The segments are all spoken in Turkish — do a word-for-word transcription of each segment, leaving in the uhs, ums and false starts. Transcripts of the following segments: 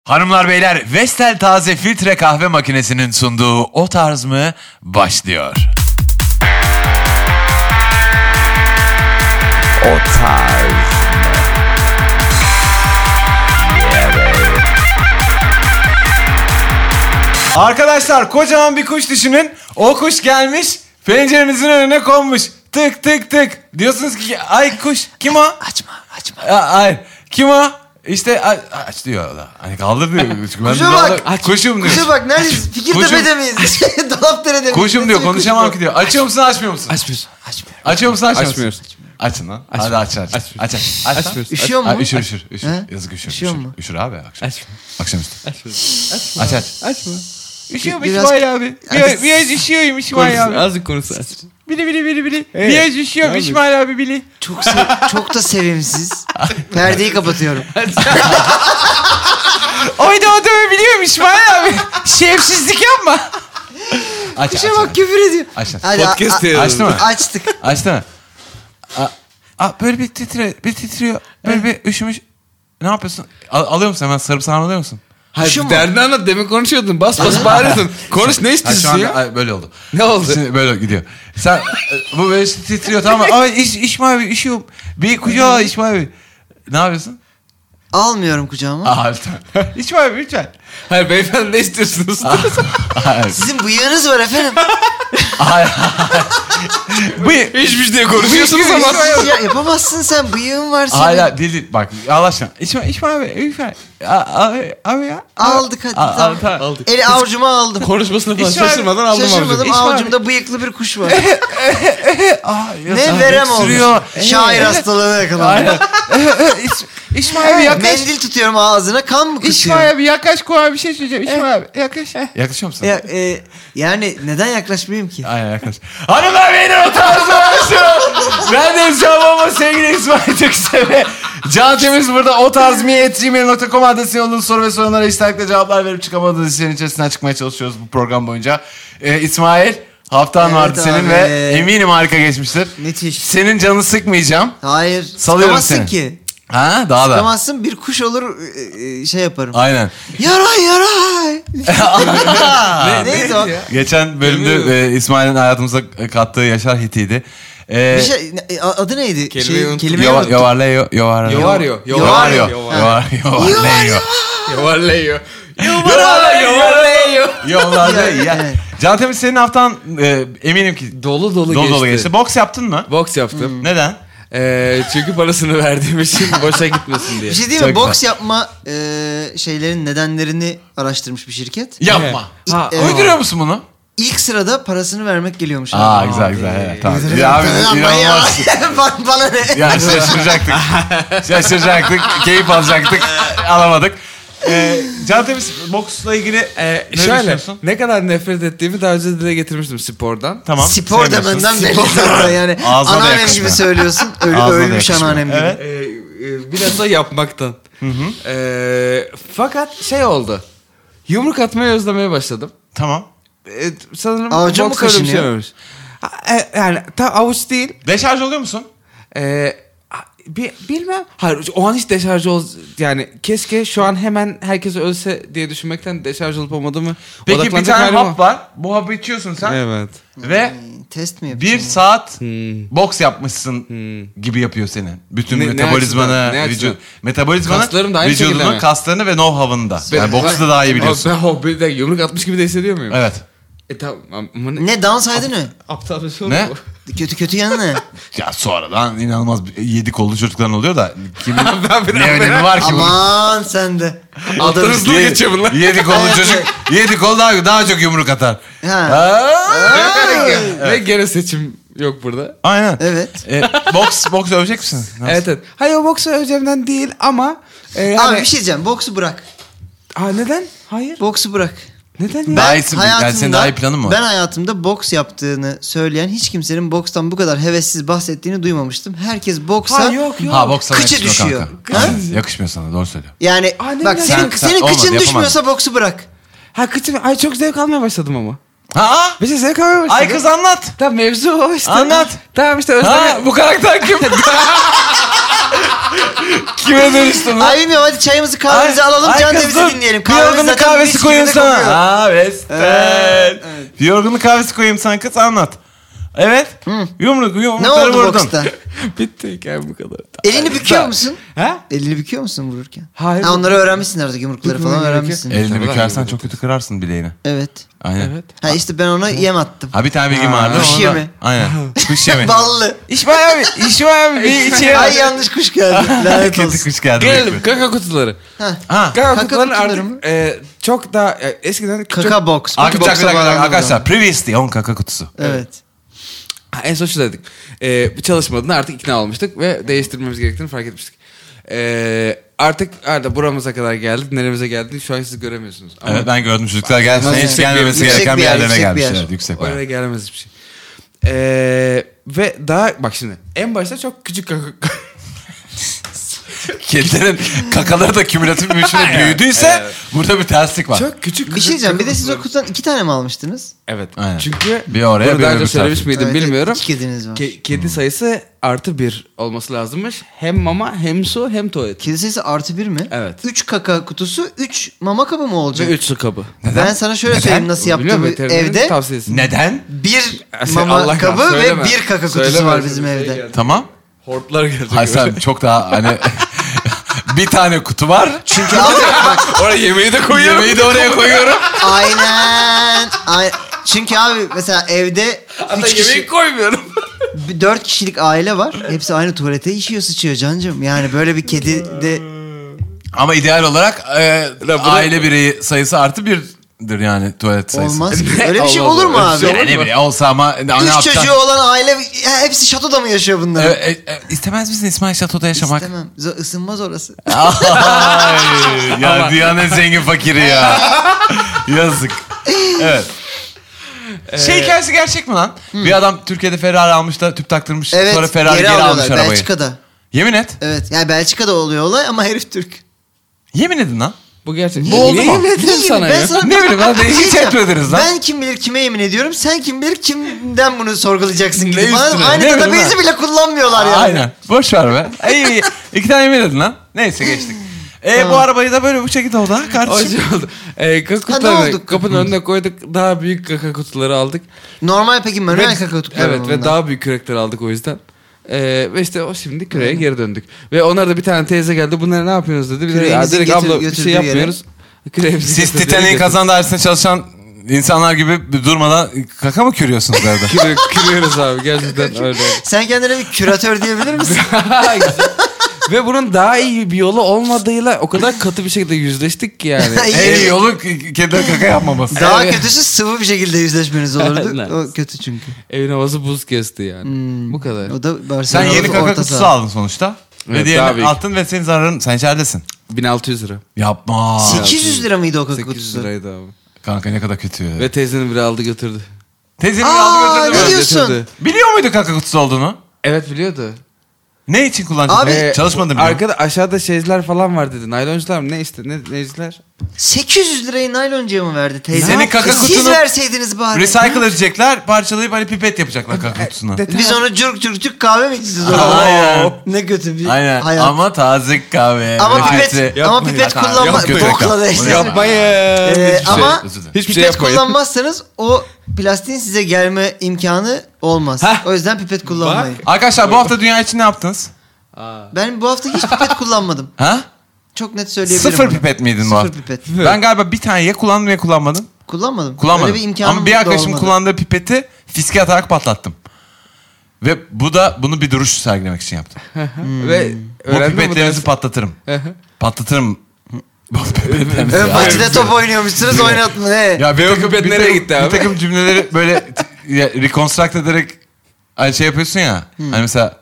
Hanımlar beyler, Vestel taze filtre kahve makinesinin sunduğu O Tarz mı başlıyor. O Tarz mı? Arkadaşlar, kocaman bir kuş düşünün. O kuş gelmiş, pencerenizin önüne konmuş. Tık tık tık. Diyorsunuz ki ay kuş kim o? Açma açma. Ya, hayır. Kim o? İşte aç, aç diyor da. Hani kaldır diyor. Kuşa bak. Aç. Kuşum diyor. Kuşa bak, neredeyiz? Fikirtepe'de miyiz? Dolapdere'de miyiz? Kuşum diyor, konuşamam ki diyor. Açıyor musun, açmıyor musun? Açmıyoruz. Açmıyoruz. Açıyor musun, açmıyor musun? Açmıyoruz. Açın lan. Hadi aç aç. Aç aç. Aç. Açmıyoruz. Üşüyor mu? Ha, üşür üşür. üşür. He? Yazık üşür. Üşüyor üşür. mu? Üşür abi akşam. Açma. Akşamüstü. Açmıyoruz. Aç aç. Açma. Üşüyorum Biraz- İsmail abi. Biraz, biraz üşüyorum İsmail abi. Azıcık konusu aç. Bili bili bili bili. Evet. Biraz üşüyorum Yazık. İsmail abi bili. Çok se- çok da sevimsiz. Perdeyi kapatıyorum. Oyda olduğumu biliyorum İsmail abi. Şerefsizlik yapma. Aç Kuşa aç. bak, küfür ediyor. Aç aç. Hadi, Podcast a- a- diyoruz. Açtı mı? Açtık. Açtı mı? Aa, aa, böyle bir titre, bir titriyor. Böyle bir üşümüş. Ne yapıyorsun? Al, alıyor musun hemen, sarıp sarmalıyor musun? Hayır, Şu mu? derdini anlat. Demin konuşuyordun. Bas bas bağırıyordun. Konuş, ne Ha, istiyorsun şu anda ya? ay, böyle oldu. Ne oldu? Şimdi böyle gidiyor. Sen e, bu böyle titriyor, tamam mı? Ay iş, İsmail abi üşüyorum. Bir kucağa al İsmail abi. Ne yapıyorsun? Almıyorum kucağıma. Aa lütfen. İsmail abi lütfen. Hayır beyefendi, ne istiyorsunuz? Hayır. Sizin bıyığınız var efendim. Hayır. Bu Hiçbir şey konuşuyorsunuz ama. ya yapamazsın sen, bıyığın var senin. hala değil değil. Bak Allah aşkına. İsmail, İsmail abi lütfen. A- Abi, abi ya. Aldık hadi. Al- tamam. al- tamam. Aldık. Eli avucuma aldım. Konuşmasını falan İsmail- şaşırmadan aldım Şaşırmadım, avcı. İsmail- avucumda bıyıklı bir kuş var. Aa, ya Ne sana verem öksürüyor. olmuş. Şair hastalığına yakalandım. İs- İsmail abi yaklaş. Mendil tutuyorum ağzına, kan mı kusuyor? İsmail abi yaklaş, koy bir şey söyleyeceğim. İsmail abi yaklaş. Yaklaşıyor musun? Ya, e, yani neden yaklaşmayayım ki? Aynen yaklaş. Hanımlar beyler, O Tarz mı başlıyor? Ben de Şahbaba, sevgili İsmail Türkse ve Can Temiz burada. O Tarz mı at gmail nokta com adresi yolunuz, soru ve sorunlara iştarakla cevaplar verip çıkamadığınız işlerin içerisinden çıkmaya çalışıyoruz bu program boyunca. Ee, İsmail, haftan Evet vardı senin abi. ve eminim harika geçmiştir. Müthiş. Senin canını sıkmayacağım. Hayır. Salıyorum sıkamazsın seni. ki. Ha daha da. Sıkamazsın, bir kuş olur e, e, şey yaparım. Aynen. Yaray yaray. Neydi o? Geçen bölümde e, İsmail'in hayatımıza kattığı Yaşar hitiydi. Ee, Bir şey, ne- adı neydi? Kelimeyi unuttum. kelimeyi Yova- unuttum. Yovarleyo, yovarleyo. Yovaryo. Yovaryo. Yovaryo. Yovarleyo. Yuvarlayıyor. Yovarleyo. Yuvarlayıyor. Yovarleyo. Ya. Evet. Can Temiz, senin haftan e, eminim ki Dolu dolu, dolu geçti. dolu geçti. Boks yaptın mı? Boks yaptım. Neden? Ee, çünkü parasını verdiğim için boşa gitmesin diye. Bir şey değil mi? Çok Boks güzel. yapma e, şeylerin nedenlerini araştırmış bir şirket. Yapma. Ha, Evet. Uyduruyor musun bunu? İlk sırada parasını vermek geliyormuş. Aa abi. güzel güzel. Evet, tamam. Ya abi Ama ya, inanılmaz. bana, bana ne? Ya şaşıracaktık. Şaşıracaktık. Keyif alacaktık. Alamadık. Ee, Can Temiz, boksla ilgili Ee, ne şöyle, düşünüyorsun? ne kadar nefret ettiğimi daha önce dile getirmiştim spordan. Tamam. Spor sevmiyorsun. demenden belli zaten yani. Ağzına da Anneannem yakışmıyor. gibi söylüyorsun. Öyle Ağzına da ölmüş yakışmıyor. anneannem gibi. Evet. Ee, e, biraz da yapmaktan. Ee, fakat şey oldu. Yumruk atmayı özlemeye başladım. Tamam. Ee, sanırım Avucun mu boks öyle bir kaşınıyor? olmuş. Ha, e, yani tam avuç değil. Deşarj oluyor musun? Ee, bi- bilmem. Hayır, o an hiç deşarj ol, yani keşke şu an hemen herkes ölse diye düşünmekten deşarj olup olmadığımı Peki bir odaklanacak tane halim hap var. Bu hapı içiyorsun sen. Evet. Ve Hmm, Test mi yapıyorsun? bir saat Hmm. boks yapmışsın gibi yapıyor senin. Bütün Ne- ne metabolizmanı, açıdan? Ne vücut, açıdan? metabolizmanı, Kaslarım da aynı şekilde vücudunun mi? kaslarını ve know-how'ını da. Yani boksu da daha iyi biliyorsun. Ben hobide yumruk atmış gibi de hissediyor muyum? Evet. E tamam ama ne? Ne, dans saydı ne? Aptal bir şey Ne? oldu. Kötü kötü yanı ne? Ya sonradan inanılmaz yedi kollu çocukların oluyor da kimin Ben bir- ne ben- önemi var ki bunun? Aman sen de. Alttan hızlı mı geçiyor bunlar? Yedi kollu çocuk, yedi kol daha, daha çok yumruk atar. Ha. Aa! Ve gene seçim yok burada. Aynen. Evet. E, boks, boks övecek misin? Nasıl? Evet evet. Hayır, o boksu öveceğimden değil ama e, Abi hani... bir şey diyeceğim. Boksu bırak. Aa, neden? Hayır. Boksu bırak. Neden ya? Ben- Daha iyisi- yani senin daha iyi planın mı var? Ben hayatımda boks yaptığını söyleyen hiç kimsenin bokstan bu kadar hevessiz bahsettiğini duymamıştım. Herkes boksa Ha yok yok. Ha boks sana Kıçı yakışmıyor düşüyor. kanka. Ha? Evet, yakışmıyor sana, doğru söylüyor. yani Aa, ne bak güzel. senin, Sen- sen senin olmadı, kıçın yapamazsın. düşmüyorsa boksu bırak. Ha kıçım, ay çok zevk almaya başladım ama. Ha? Bir şey zevk almaya başladım. Ay kız anlat. Tamam, mevzu o işte. Anlat. Tamam işte Ha, Özlem'e... bu karakter kim? Kime dönüştün lan? Ay bilmiyorum, hadi çayımızı kahvemizi Ay, alalım, ay Can kızım, Temiz'i dinleyelim. Bir Kahvemiz yorgunluk zaten kahvesi mis koyayım gibi de sana. kokuyor. Aa Western. Evet, evet. Bir yorgunluk kahvesi koyayım sana kız, anlat. Evet. Yumruk Ne yumrukları oldu vurdun. boksta? Bitti hikaye bu kadar. Elini büküyor musun? Ha? Elini büküyor musun vururken? Hayır. Ha, onları öğrenmişsin artık, yumrukları Bükmem falan gerekiyor. öğrenmişsin. Elini Tabii, bükersen tabii. çok kötü kırarsın bileğini. Evet. Aynen. Evet. Ha işte ben ona yem attım. Ha bir tane bilgim vardı. Kuş onu da- yemi. Aynen. Kuş yemi. Ballı. İsmail abi. İsmail abi. Bir içeri. Ay yanlış kuş geldi. Lanet Kötü olsun. kuş geldi. Gelelim kaka kutuları. Ha. Kaka, Kaka kutuları kutuları mı? artık e, çok daha e, eskiden küçük. Kaka box. Arkadaşlar, Box'a bir dakika, bir dakika, bağlandı arkadaşlar. Previously on kaka kutusu. bu. Evet. Ha, en son şu dedik. E, bir çalışmadığında artık ikna olmuştuk ve değiştirmemiz gerektiğini fark etmiştik. E, artık Arda buramıza kadar geldik. Neremize geldik şu an siz göremiyorsunuz. Ama Evet ben gördüm, çocuklar gelsin. Evet. Hiç gelmemesi Yüksek gereken bir bir yer, yerlerine yüksek bir gelmiş. yer. Evet, yüksek bir oraya yer. gelemez hiçbir şey. E, ve daha bak şimdi en başta çok küçük kaka... Kedilerin kakaları da kümülatif bir biçimde büyüdüyse Evet. burada bir terslik var. çok küçük Bir şey diyeceğim. Bir de siz o kaka- kutudan iki tane mi almıştınız? Evet. Aynen. Çünkü Bir oraya, bunu bir daha öbür önce söylemiş tarafa. miydim Evet, bilmiyorum. İki kediniz var. Ke- kedi sayısı artı bir olması lazımmış. Hem mama hem su hem tuvalet. Kedi sayısı artı bir mi? Evet. Üç kaka kutusu, üç mama kabı mı Ve olacak? üç su kabı. Ben sana şöyle Neden? söyleyeyim nasıl Bilmiyorum, yaptığımı veterinerin evde. tavsiyesi. Neden? Bir Sen mama Allah kabı kahretsin, ve söyleme. bir kaka kutusu Söyleme, var bizim şey evde. geldi. Tamam. Hortlar gelecek. Hayır sen çok daha hani bir tane kutu var. Çünkü abi bak Oraya yemeği de koyuyorum. Yemeği de oraya koyuyorum. aynen. Ay- Çünkü abi mesela evde Hatta üç yemeği kişi, koymuyorum. bir- dört kişilik aile var. Hepsi aynı tuvalete işiyor, sıçıyor cancım. Yani böyle bir kedi de Ama ideal olarak e, bu- aile bireyi sayısı artı birdir yani tuvalet sayısı. olmaz ki. Öyle bir şey Olmaz, olur mu öyle bir abi? şey Yani ne bileyim olsa ama ne Üç yapacaksın? çocuğu olan aile ya hepsi şatoda mı yaşıyor bunlar? E, e, e, istemez misin İsmail Şato'da yaşamak? İstemem. Z- ısınmaz orası. Ay, ya dünyanın en zengin fakiri ya. Yazık. Evet. Şey hikayesi gerçek mi lan? Bir adam Türkiye'de Ferrari almış da tüp taktırmış. Evet, sonra Ferrari geri, geri, almış alıyorlar arabayı. Belçika'da. Yemin et. Evet. Yani Belçika'da oluyor olay ama herif Türk. Yemin edin lan. Bu gerçek. Bu oldu Niye mu? yemin ettin Niye sana yemin- ya? Ben sana- Ne bileyim lan, Bir şey hiç diyeceğim. etmediniz lan. Ben kim bilir kime yemin ediyorum, sen kim bilir kimden bunu sorgulayacaksın gibi. Ne Bana üstüne? aynı Ne bileyim database'i lan? bile kullanmıyorlar yani. Aynen. Boş ver be. İyi iyi. İki tane yemin edin lan. Neyse geçtik. E bu Tamam. arabayı da böyle bu şekilde oldu ha O kardeşim. şey oldu. Ee, kaka Ha, ne kutularını oldu? kapının önüne koyduk. Daha büyük kaka kutuları aldık. Normal peki manuel Ve- kaka kutuları Evet mı ve bunlar? daha büyük kürekler aldık o yüzden. Ee, ve işte o şimdi küreye geri döndük. Ve onlar da bir tane teyze geldi. Bunları ne yapıyorsunuz dedi. Biz de, ya Küreğimizi direkt getir- abla bir götürdüğü şey yere. yapmıyoruz. Küreğimizi Siz getirdik, Titanic'in getirdik. kazan dairesinde çalışan insanlar gibi bir durmadan kaka mı kürüyorsunuz arada? Kürü, kürüyoruz abi gerçekten öyle. Sen kendine bir küratör diyebilir misin? Ve bunun daha iyi bir yolu olmadığıyla o kadar katı bir şekilde yüzleştik ki yani. İyi. En iyi yolu k- kediler kaka yapmaması. Daha Evet. kötüsü sıvı bir şekilde yüzleşmeniz olurdu. Evet. O kötü çünkü. Evin havası buz kesti yani. Hmm. Bu kadar. O da Sen Barcelona'da yeni kaka orta kutusu saha. aldın sonuçta. Evet, ve daha diğerini büyük. attın ve senin zararın, sen içeridesin. bin altı yüz lira. Yapma. sekiz yüz lira mıydı o kaka sekiz yüz kutusu? liraydı abi. Kanka ne kadar kötü ya. Ve teyzenin biri aldı götürdü. Teyzenin Aa, aldı götürdü ne mü? diyorsun? Götürdü. Biliyor muydu kaka kutusu olduğunu? Evet biliyordu. Ne için kullanacaksın? Abi, Ee, Çalışmadım biliyorum. Arkada aşağıda şeyler falan var dedi. Nayloncular mı ne işte ne neciler? sekiz yüz lirayı nayloncuya mı verdi teyze? Senin kaka Siz kutunu verseydiniz bari. Recycle edecekler, parçalayıp hani pipet yapacaklar kaka kutusuna. Biz onu cürk cürk cürk kahve mi içeceğiz o zaman? Aynen. Ne kötü bir Aynen hayat. ama taze kahve. Ama Pipeti- pipet, ama Yapmayın. pipet Yok, kullanma. yok, kötü Bokla reklam. da Bunu işte. yapma. Yapmayın. Ee, Hiçbir şey, ama özür dilerim. Hiçbir şey pipet yapmayın. kullanmazsanız o plastiğin size gelme imkanı olmaz. Hah. O yüzden pipet kullanmayın. Arkadaşlar bu hafta dünya için ne yaptınız? Ben bu hafta hiç pipet kullanmadım. Ha? Çok net söyleyebilirim. Sıfır bunu. pipet miydin bu Sıfır hafta? pipet. Ben galiba bir tane ya kullandım ya kullanmadım. Kullanmadım. Kullanmadım. Öyle bir imkanım Ama bir da arkadaşım olmadı. kullandığı pipeti fiske atarak patlattım. Ve bu da bunu bir duruş sergilemek için yaptım. Ve Bu öğrendin mi pipetlerinizi dersi? patlatırım. Patlatırım. Bu pipetlerinizi. Ön bahçede top oynuyormuşsunuz, oynatma ne? Ya bir takım, pipet bir nereye takım- gitti abi? Bir takım cümleleri böyle t- ya, reconstruct ederek hani şey yapıyorsun ya. Hani mesela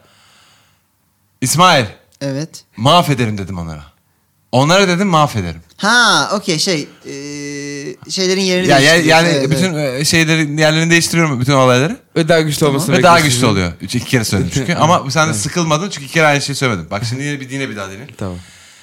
İsmail Evet. mahvederim dedim onlara. Onlara dedim mahvederim. Ha, okey şey e, şeylerin yerini Ya, ya değiştiriyor. yani Evet, bütün evet. e, şeylerin yerlerini değiştiriyorum, bütün olayları. Ve daha güçlü olmasını Ve daha bekliyorsun. güçlü oluyor. Üç iki kere söyledim çünkü. Ama sen de sıkılmadın çünkü iki kere aynı şeyi söylemedim. Bak şimdi yine bir yine bir daha deneyelim. Tamam.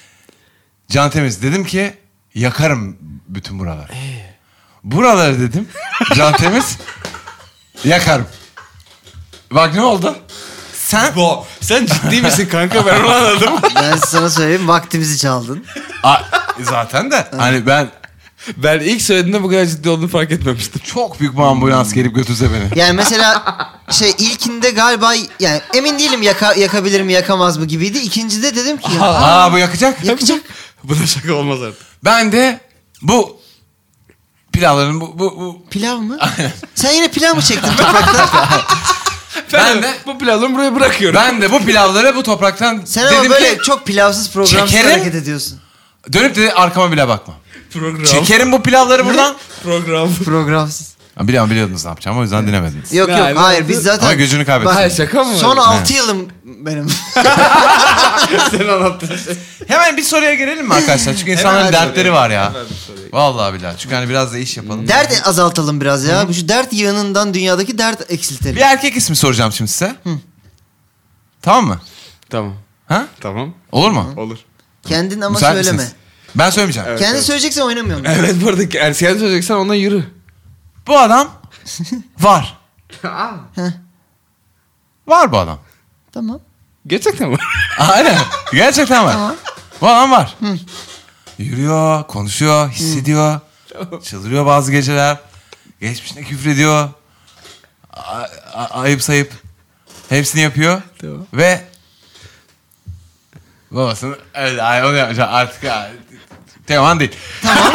Can Temiz dedim ki yakarım bütün buraları. Buraları dedim Can Temiz yakarım. Bak ne oldu? Sen... Bo, sen ciddi misin kanka, ben onu anladım. Ben sana söyleyeyim, vaktimizi çaldın. A, zaten de hani ben Ben ilk söylediğinde bu kadar ciddi olduğunu fark etmemiştim. çok büyük bir ambulans gelip götürse beni. Yani mesela şey ilkinde galiba yani emin değilim yaka, yakabilir mi yakamaz mı gibiydi. İkincide dedim ki ya, Aa bu yakacak. yakacak. Bu da şaka olmaz artık. Ben de bu pilavların bu bu, bu Pilav mı? Sen yine pilav mı çektin topraktan? ben de bu pilavları buraya bırakıyorum. ben de bu pilavları bu topraktan Sen ama dedim böyle ki çok pilavsız programsız Çekerim. hareket ediyorsun. dönüp de arkama bile bakmam. Program. Çekerim bu pilavları buradan. Program. Programsız. Ha, biliyorum biliyordunuz ne yapacağım o yüzden dinlemediniz. Yok Ne yok alaka? hayır biz zaten... Ama gözünü kaybettin. Bak, Hayır, şaka mı var? Son He. altı yılım benim. Sen anlattın şey. Hemen bir soruya girelim mi arkadaşlar? Çünkü insanların hadi dertleri soruya. var ya. Hemen bir soruya. Vallahi billahi. Çünkü hani biraz da iş yapalım. Dert azaltalım biraz ya. Bu şu dert yığınından dünyadaki dert eksiltelim. Bir erkek ismi soracağım şimdi size. Tamam mı? Tamam. Ha? Tamam. Olur mu? Olur. Kendin ama Müsait söyleme. misiniz? Ben söylemeyeceğim. Evet, Kendin evet. söyleyeceksen oynamıyorum. Evet, bu arada eğer sen söyleyeceksen ona yürü. Bu adam var. Var bu adam. Tamam. Gerçekten mi? Aynen. Gerçekten var. Tamam. Bu adam var. Yürüyor, konuşuyor, hissediyor. Çıldırıyor bazı geceler. Geçmişine küfrediyor. A- a- ayıp sayıp hepsini yapıyor. Tamam. Ve babasını evet, ay, onu yapacak artık ya. Teoman değil. Tamam.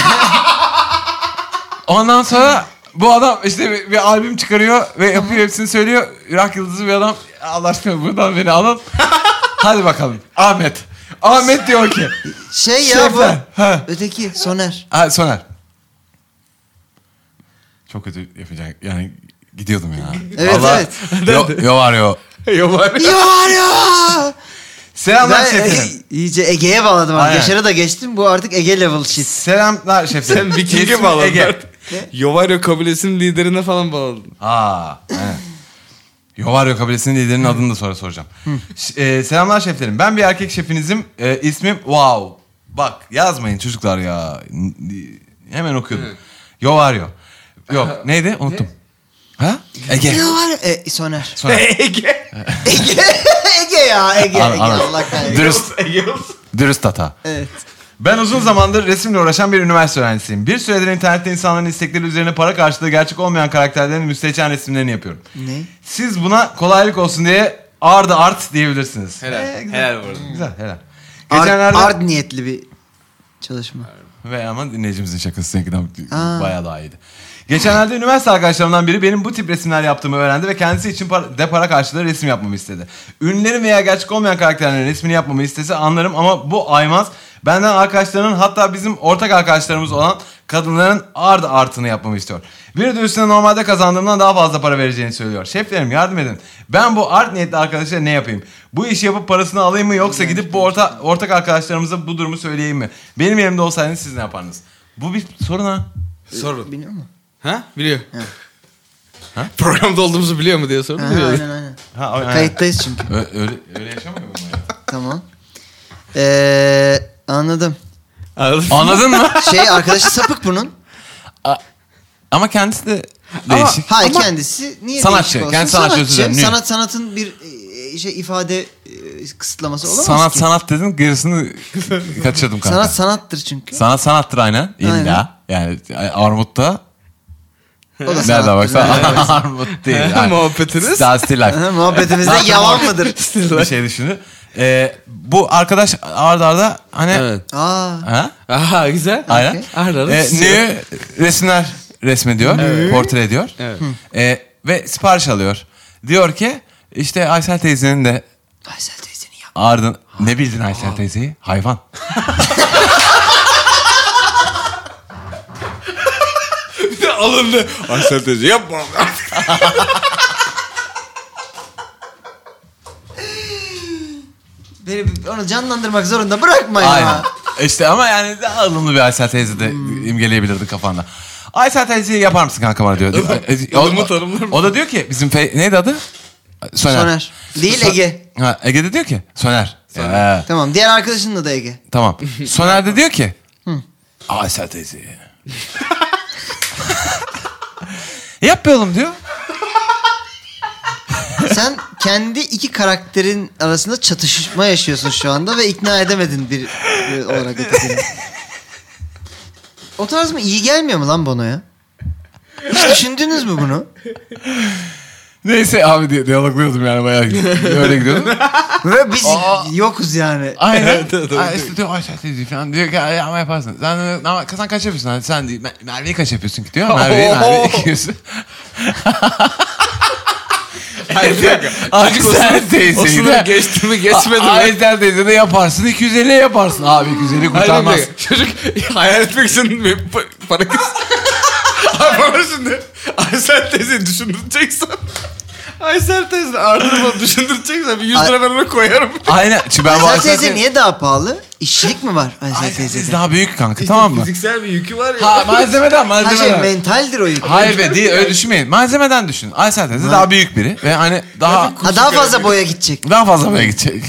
Ondan sonra bu adam işte bir, bir albüm çıkarıyor ve yapıyor, hepsini söylüyor. Rock yıldızı bir adam. Allah aşkına buradan beni alın. Hadi bakalım. Ahmet. Ahmet diyor ki. Şey ya Şefler. bu. Ha. Öteki Soner. Ha, Soner. Çok kötü yapacak. Yani gidiyordum ya. Evet, Vallahi, evet. Yo, yo var yo. Yok var. Ya var ya. Selamlar Ben şeflerim. e, iyice Ege'ye bağladım. Aynen. Yaşar'a da geçtim. Bu artık Ege level shit. Selamlar şeflerim. Sen Viking'e İsmim bağladın Ege. artık. Yovaryo kabilesinin liderine falan bağladın. Aa, evet. Yovaryo kabilesinin liderinin adını da sonra soracağım. Ş- e, selamlar şeflerim. Ben bir erkek şefinizim. E, ismim Wow. Bak yazmayın çocuklar ya. N- Hemen okuyordum. Yovaryo. Yok neydi? Unuttum. Ha? Ege. Ya var ya. E, Soner. Soner. Ege. Ege. Ege ya. Ege. An- Ege. anladım. Allah kahretsin. Dürüst, Ege. dürüst hata. Evet. Ben uzun zamandır resimle uğraşan bir üniversite öğrencisiyim. Bir süredir internette insanların istekleri üzerine para karşılığı gerçek olmayan karakterlerin müstehcen resimlerini yapıyorum. Ne? Siz buna kolaylık olsun diye art art diyebilirsiniz. Helal. Ee, güzel. Helal bu arada. Güzel, helal. Art, Geçenlerde... art niyetli bir çalışma. Ve ama dinleyicimizin şakası seninkinden Aa. bayağı daha iyiydi. Geçenlerde üniversite arkadaşlarımdan biri benim bu tip resimler yaptığımı öğrendi ve kendisi için para, de para karşılığı resim yapmamı istedi. Ünlülerin veya gerçek olmayan karakterlerin resmini yapmamı istese anlarım ama bu aymaz. Benden arkadaşlarının, hatta bizim ortak arkadaşlarımız olan kadınların art artını yapmamı istiyor. Bir de üstüne normalde kazandığımdan daha fazla para vereceğini söylüyor. Şeflerim yardım edin. Ben bu art niyetli arkadaşlara ne yapayım? Bu işi yapıp parasını alayım mı, yoksa gidip bu orta, ortak arkadaşlarımıza bu durumu söyleyeyim mi? Benim yerimde olsaydınız siz ne yapardınız? Bu bir sorun ha. Sorun. Biliyor musun? Ha? Biliyor. Ha? Programda olduğumuzu biliyor mu diye Ha, sordum. aynen aynen. Ha, aynen. Kayıttayız çünkü. Ö- öyle, öyle yaşamıyor mu ya? Tamam. Ee, anladım. Anladın Anladın mı? Şey arkadaşı sapık bunun. Ama kendisi de değişik. Hayır Ama- kendisi niye Sanatçı, değişik olsun? kendi sanatçı, özür dilerim, niye? Sanat sanatın bir e, şey ifade e, kısıtlaması olamaz Sanat ki. sanat dedin, gerisini kaçırdım kanka. Sanat sanattır çünkü. Sanat sanattır aynen. İlla. Aynen. Yani armutta. O da Nerede sanattır. baksan armut değil. Yani. Muhabbetiniz? Daha still life. Ha, Muhabbetimizde Zaten yalan muhabbet- mıdır? Bir şey düşünün. Ee, bu arkadaş arda arda hani. Evet. Aa. Ha? Aha güzel. Aynen. Okey. Arda arda Ee, çiziyor. ne resimler resmediyor. Portre ediyor. Evet. Ee, ve sipariş alıyor. Diyor ki işte Aysel teyzenin de Aysel teyzeni yap. ardın... Ne bildin Aysel teyzeyi? Hayvan. Bir de alındı. Aysel teyze yapma. Beni onu canlandırmak zorunda bırakma ya. Aynen. İşte ama yani daha alımlı bir Aysel teyze de imgeleyebilirdin kafanda. Aysel teyzeyi yapar mısın kanka bana diyor. o, Adımı o, tanımlar mısın? o da diyor ki bizim fe, neydi adı? Soner. Soner. Değil So- Ege. Ha, Ege de diyor ki Soner. Ee, Tamam diğer arkadaşının adı Ege. tamam. Soner de diyor ki Aysel teyzeyi. Yap be oğlum diyor. Sen kendi iki karakterin arasında çatışma yaşıyorsun şu anda ve ikna edemedin bir, bir olarak ötekini. O tarz mı iyi gelmiyor mu lan Bono'ya? Hiç düşündünüz mü bunu? Neyse abi diye diyalogluyordum yani bayağı öyle gidiyordum. Ve biz Aa. yokuz yani. Aynen. Ay işte diyor Ayşe teyze falan diyor ki "Ay, ama yaparsın. Sen, ama, sen kaç yapıyorsun? Hani sen değil. Mer- Merve'yi kaç yapıyorsun ki diyor. Merve'yi Merve'yi iki yüz. Hayır bir dakika. Aysel O teyzeyi sınır de. geçti mi geçmedi mi? Aysel teyze de yaparsın. iki yüz elli yaparsın. Abi iki yüz elli Hayır, kurtarmaz. bir dakika. Çocuk hayal etmek için bir pa- para kız. Abi bana şimdi Aysel teyzeyi düşündüreceksen Aysel teyze ardını düşündüreceksen bir yüz lira ben ona koyarım. Aynen. Çünkü ben bu Aysel Aysel teyze niye daha pahalı? İşçilik mi var Aysel Aysel teyzede? teyze daha büyük kanka tamam mı? Fiziksel bir yükü var ya. Ha malzemeden Ha şey malzemeden. mentaldir o yük. Hayır be değil öyle düşünmeyin. Malzemeden düşün. Aysel teyze daha büyük biri ve hani daha Ha, daha fazla boya gidecek. daha fazla buraya gidecek.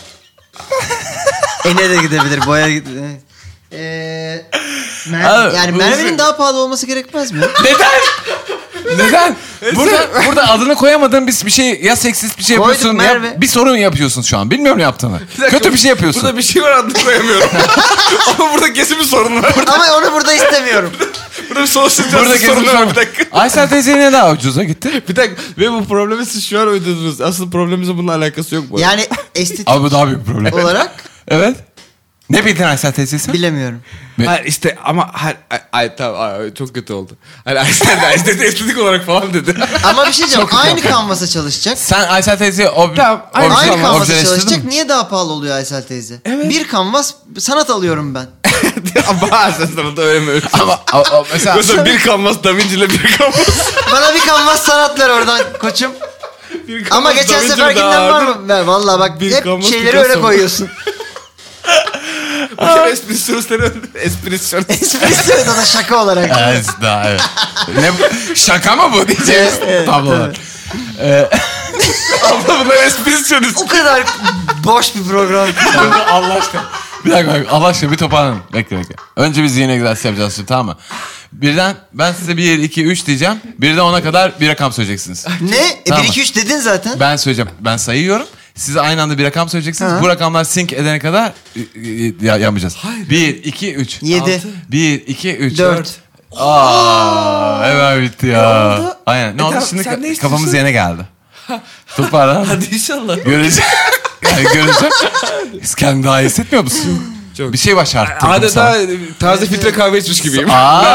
Ene de gidebilir boya gidebilir. Ee, Mer- Abi, yani bu Merve'nin işi- daha pahalı olması gerekmez mi? Neden? Neden? Burada burada adını koyamadığın bir, bir şey ya seksist bir şey Koyduk yapıyorsun ya Merve. bir sorun yapıyorsun şu an. Bilmiyorum ne yaptığını. Bir dakika, Kötü bir şey yapıyorsun. Burada bir şey var adını koyamıyorum. Ama burada kesin bir sorun var. Ama onu burada istemiyorum. Burada bir sosyal Burada justice sorunu kesin var sorun. bir dakika. Aysel teyze ne daha ucuza gitti? Bir dakika ve bu problemi siz şu an uydurdunuz. Asıl problemimizin bununla alakası yok bu. Yani estetik Abi bu daha büyük bir problem. olarak Evet. Ne bildin Aysel teyzesi? bilemiyorum. Hayır işte ama hayır, ay, ay, tamam ay, çok kötü oldu. Hani Aysel de Aysel de estetik olarak falan dedi. Ama bir şey diyeceğim. Aynı kanvasa çalışacak. Sen Aysel teyzeye ob Tamam, aynı obje- Aynı kanvasa objeleştirdin çalışacak. mi? Niye daha pahalı oluyor Aysel teyze? Evet. Bir kanvas sanat alıyorum ben. Ama Aysel sana da öyle mi öyle? Ama o, o, mesela Mesela bir kanvas Da Vinci ile bir kanvas. Bana bir kanvas sanat ver oradan koçum. Bir kanvas Ama Da geçen Vinci'nin seferkinden daha var ağırdır. mı? Ver vallahi bak Bir hep kanvas şeyleri Picasso. öyle koyuyorsun. Bakın espritsiyonu seni espritsiyonu. Esprisi da şaka olarak. evet, daha evet. Ne bu? Şaka mı bu diyeceğiz Evet, tablolar. Abla bunlar espritsiyonu. O kadar boş bir program. Allah aşkına. Bir dakika bak, Allah aşkına bir toparlanın. Bekle bekle. Önce biz zihin egzersizi yapacağız şimdi tamam mı? Birden ben size bir, iki, üç diyeceğim. Birden ona kadar bir rakam söyleyeceksiniz. Ne? E, Tamam. bir iki üç dedin zaten. Ben söyleyeceğim. Ben sayıyorum. Siz aynı anda bir rakam söyleyeceksiniz. Ha. Bu rakamlar sync edene kadar e, e, ya, yapmayacağız. Hayır. Bir, iki, üç. Yedi. Altı. Bir, iki, üç. Dört. Aa, hemen bitti ya. Aynen. Ne oldu tamam, şimdi sen ne ka- istiyorsun? kafamız yerine geldi. Toparlan. Hadi inşallah. Göreceğim. Yani göreceğim. Siz kendini daha iyi hissetmiyor musun? Çok. Bir şey başarttırdım Adeta sana. taze filtre kahve içmiş gibiyim.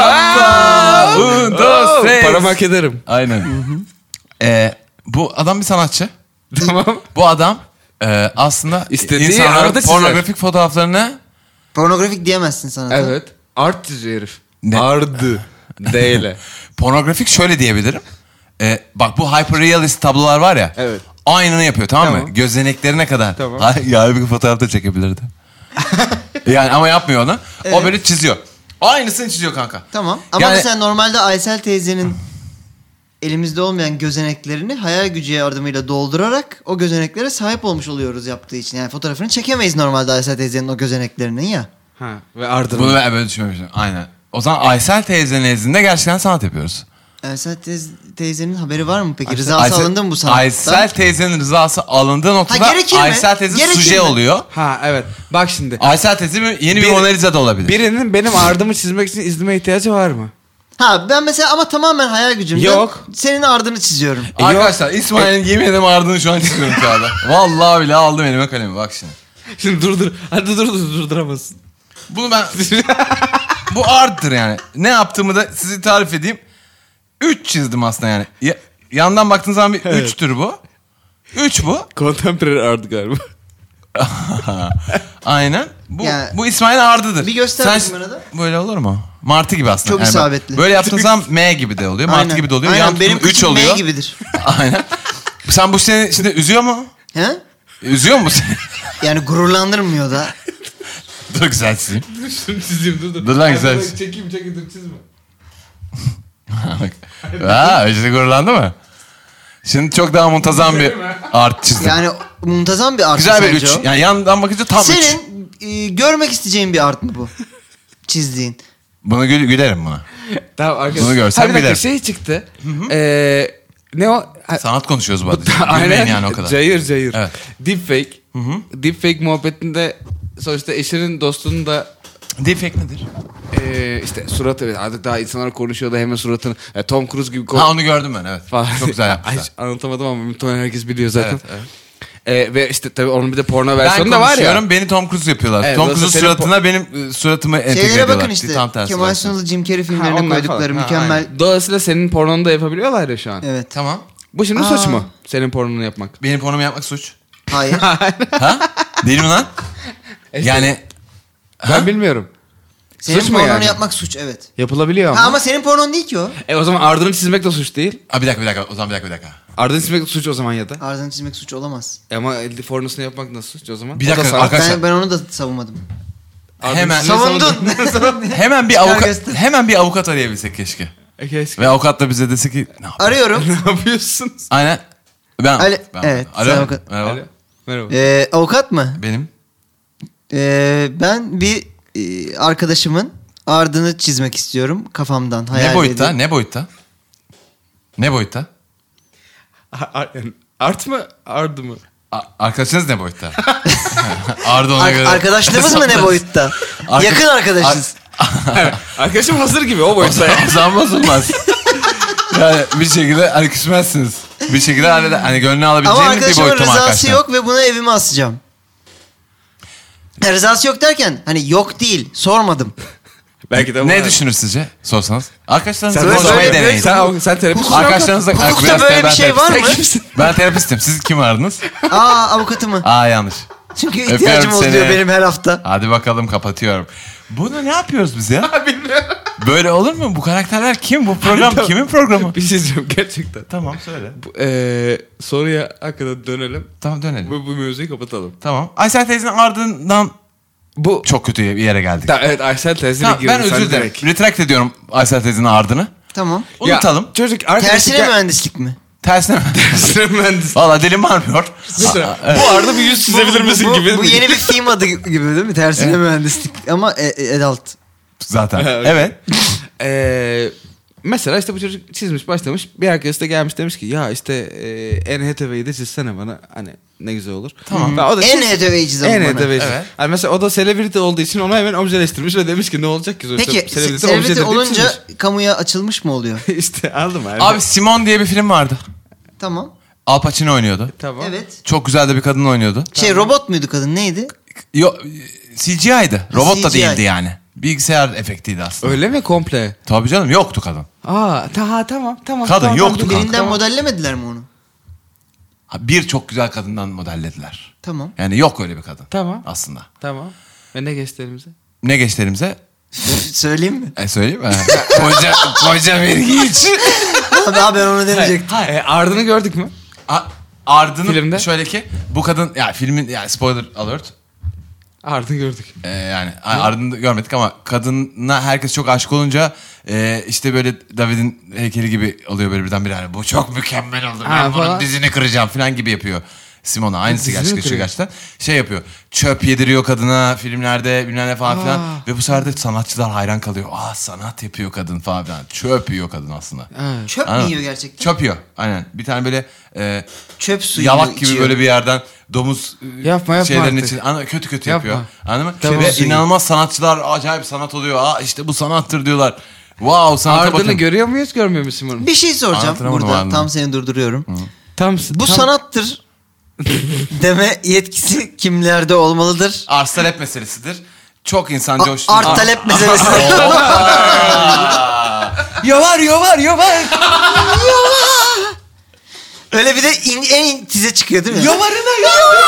Aa, un, dos, tres. Paramı hak ederim. Aynen. Ee, bu adam bir sanatçı. Tamam. Bu adam e, aslında İstediği insanların arada çizer. pornografik fotoğraflarını Pornografik diyemezsin sana. Evet. Art çiziyor herif. Ne? Ardı. Değil. pornografik şöyle diyebilirim. E, bak bu hyperrealist tablolar var ya. Evet. Aynını yapıyor tamam, mı? Tamam. Gözeneklerine kadar. Tamam. Ha, ya bir fotoğraf da çekebilirdi. yani ama yapmıyor onu. O Evet. böyle çiziyor. Aynısını çiziyor kanka. Tamam. Ama Yani- mesela normalde Aysel teyzenin elimizde olmayan gözeneklerini hayal gücü yardımıyla doldurarak o gözeneklere sahip olmuş oluyoruz yaptığı için. Yani fotoğrafını çekemeyiz normalde Aysel teyzenin o gözeneklerinin ya. Ha ve ardını. Bunu ben böyle düşünmemiştim. Aynen. O zaman Aysel teyzenin nezdinde gerçekten sanat yapıyoruz. Aysel teyze, teyzenin haberi var mı peki? Rızası alındı mı bu sanatta? Aysel teyzenin rızası alındığı noktada Ha, gerekir mi? Aysel teyze Gerekir suje mi? oluyor. Ha evet. Bak şimdi. Aysel teyze bir- yeni bir, Bir- Mona Lisa da olabilir. Birinin benim ardımı çizmek için iznime ihtiyacı var mı? Ha ben mesela ama tamamen hayal gücümden Yok. senin ardını çiziyorum. Arkadaşlar İsmail'in yemin ederim ardını şu an çiziyorum kağıda. Vallahi bile aldım elime kalemi bak şimdi. Şimdi dur dur. Hadi dur dur durduramazsın. Bunu ben... bu arttır yani. Ne yaptığımı da size tarif edeyim. Üç çizdim aslında yani. Ya- yandan baktığın zaman bir Evet. üçtür bu. Üç bu. Contemporary art galiba. Aynen. Bu, Yani- bu İsmail'in ardıdır. Bir göster Sen- bakayım bana da. Böyle olur mu? Martı gibi aslında. Çok bak, isabetli. böyle yaptığın zaman M gibi de oluyor. Martı Aynen. gibi de oluyor. Aynen, Yan benim tutum üç küçük oluyor. M gibidir. Aynen. Sen bu seni şimdi üzüyor mu? He? Üzüyor mu seni? Yani gururlandırmıyor da. Dur güzel çizeyim. Dur şunu çizeyim dur dur. Dur lan güzel. Hadi bak, Çekeyim çekeyim dur çizme. Ha, işte gururlandı mı? Şimdi çok daha muntazam bir art çizdim. Yani muntazam bir art Güzel bir sence üç. o. Yani yandan bakınca tam üç. Senin e, görmek isteyeceğin bir art mı bu? Çizdiğin. Bunu gül gülerim buna. Tamam arkadaşlar. Bunu görsem Ha, bir dakika, bilerim. şey çıktı. Ee, Ne o? Ha, Sanat konuşuyoruz bu arada. Aynen. Gülmeyin yani o kadar. Cayır cayır. Evet. Deepfake. Deepfake muhabbetinde sonuçta eşinin dostunun da Deepfake nedir? e, işte suratı artık daha insanlar konuşuyor da hemen suratını e, Tom Cruise gibi Ha onu gördüm ben evet. falan. Çok güzel yapmışlar. Ay, anlatamadım ama muhtemelen herkes biliyor zaten. Evet, evet. E, ve işte tabii onun bir de porno Ben versiyonu da var ya. konuşuyorum, beni Tom Cruise yapıyorlar. Evet, Tom dolayısıyla Cruise'un senin suratına benim e, suratımı entegre Şeylere ediyorlar. bakın işte. Tam tersi. Kemal var. Sunal'ı Jim Carrey Ha, filmlerine onlar koydukları falan. Ha, mükemmel. Dolayısıyla senin pornonu da yapabiliyorlar ya şu an. Evet. Tamam. Bu şimdi Aa. suç mu? Senin pornonu yapmak. Benim pornomu yapmak suç. Hayır. Ha? Değil mi lan? İşte Yani ben bilmiyorum. Senin Suç mu pornonu yani? yapmak suç evet. Yapılabiliyor ama. Ha ama senin pornon değil ki o. E o zaman ardını çizmek de suç değil. Aa, bir dakika bir dakika o zaman bir dakika bir dakika. Ardını çizmek de suç o zaman ya da. Ardını çizmek suç olamaz. E ama elde pornosunu yapmak nasıl suç o zaman? Bir O da dakika, sanat. arkadaşlar. Ben, ben onu da savunmadım. Ardını Hemen- çizmeyi Savundun. Hemen bir Çıkar avukat göster. hemen bir avukat arayabilsek keşke. E, keşke. Ve avukat da bize dese ki ne yap? Arıyorum. Ne yapıyorsun? Aynen. Ben, Alo, ben evet, Alo. sen avukat. Merhaba. Alo. Merhaba. Ee, avukat mı? Benim. Ee, ben bir e, arkadaşımın ardını çizmek istiyorum kafamdan. Hayal Ne boyutta? edeyim. Ne boyutta? Ne boyutta? Ar- yani art mı? Ardı mı? A- arkadaşınız ne boyutta? Arda ona Ar- göre. arkadaşlığımız mı ne boyutta? Arka- Yakın arkadaşız. Arkadaşım hazır gibi o boyutta. O zaman bozulmaz. Yani bir şekilde hani küsmezsiniz. Bir şekilde hani, hani gönlünü Ama alabileceğiniz bir arkadaşımın boyutta mı rızası arkadaşlar? yok ve bunu evime asacağım. Ya, rızası yok derken hani yok değil sormadım. Belki de Ne düşünür sizce? Sorsanız. Arkadaşlarınızla Sen, konuşmayı böyle- deneyin. sen, sen terapist. Arkadaşlarınızla Hukukta biraz böyle ben bir şey var terapistim. mı? Ben terapistim. Siz kim aradınız? Aa avukatımı. Aa yanlış. Çünkü Öpüyorum ihtiyacım seni. oluyor benim her hafta. Hadi bakalım kapatıyorum. Bunu ne yapıyoruz biz ya? Bilmiyorum. Böyle olur mu? Bu karakterler kim? Bu program kimin programı? Bir şey diyeceğim gerçekten. Tamam söyle. Bu, eee, soruya hakikaten dönelim. Tamam dönelim. Bu, bu müziği kapatalım. Tamam. Aysel teyzenin ardından Bu çok kötü bir yere geldik. Ta, evet Aysel teyzeyle Tamam, ben özür dilerim. Retract ediyorum Aysel teyzenin ardını. Tamam. Unutalım. Ya, çocuk arkadaşı Tersine gel- mühendislik mi? Tersine mi? Tersine mühendis. Valla dilim varmıyor. Mesela bu arada bir yüz çizebilir misin bu, gibi. Bu yeni bir film adı gibi değil mi? Tersine mühendislik ama e, e, adult. Zaten. Evet. Evet. Eee mesela işte bu çocuk çizmiş başlamış. Bir arkadaşı da gelmiş demiş ki ya işte eee Anne Hathaway'i de çizsene bana. Hani ne güzel olur. Tamam. Ve o da En çiz- Hathaway'i çizelim En bana. Hathaway'i çiz. Evet. Hani mesela o da celebrity olduğu için onu hemen objeleştirmiş ve demiş ki ne olacak ki? Sonuçta Peki celebrity celebrity objedir deyip olunca çizmiş. kamuya açılmış mı oluyor? İşte anladın mı? Abi Simon diye bir film vardı. Tamam. Al Pacino oynuyordu. Tamam. Evet. Çok güzel de bir kadın oynuyordu. Şey robot muydu kadın neydi? Yo, C G I'ydi. Robot da C G I. değildi yani. Bilgisayar efektiydi aslında. Öyle mi komple? Tabii canım yoktu kadın. Aa ta, tamam tamam. Kadın tamam, yoktu tamam. kanka. Birinden modellemediler mi onu? Ha, bir çok güzel kadından modellediler. Tamam. Yani yok öyle bir kadın. Tamam. Aslında. Tamam. Ve ne geçti elimize? Ne geçti elimize? Söyleyeyim mi? E söyleyeyim mi? koca, koca bir hiç. Abi, abi ben onu demeyecektim. E, ardını gördük mü? A- Ardının Filmde? şöyle ki bu kadın ya filmin yani spoiler alert. Ardını gördük. Ee, yani ardını görmedik ama kadına herkes çok aşık olunca e, işte böyle David'in heykeli gibi oluyor böyle birden bir yani bu çok mükemmel oldu ben Ha, bunun falan. dizini kıracağım falan gibi yapıyor. Simona aynısı Dizini gerçekleşiyor kırıyor. gerçekten. Şey yapıyor. Çöp yediriyor kadına filmlerde bilmem ne falan filan. Ve bu sefer de sanatçılar hayran kalıyor. Aa sanat yapıyor kadın falan filan. Çöp yiyor kadın aslında. Evet. Çöp mü Anladın yiyor mı? gerçekten? Çöp yiyor. Aynen. Bir tane böyle e, Çöp suyu yalak gibi içiyor. böyle bir yerden domuz e, Yapma, yapma şeylerin artık. için ana, kötü kötü Yapma. yapıyor. Anladın mı? Tamam. Ve Suyu. inanılmaz sanatçılar acayip sanat oluyor. Aa işte bu sanattır diyorlar. Wow sanata Ardını bakın. görüyor muyuz görmüyor musun Simon? Bir şey soracağım Anlatıramadım burada. ardını. Tam seni durduruyorum. Tam, Bu tam- sanattır deme yetkisi kimlerde olmalıdır? Arz talep meselesidir. Çok insan A- coştu. art talep meselesi. Yovar yovar yovar. Öyle bir de in, en tize çıkıyor değil mi? Yovarına yandım.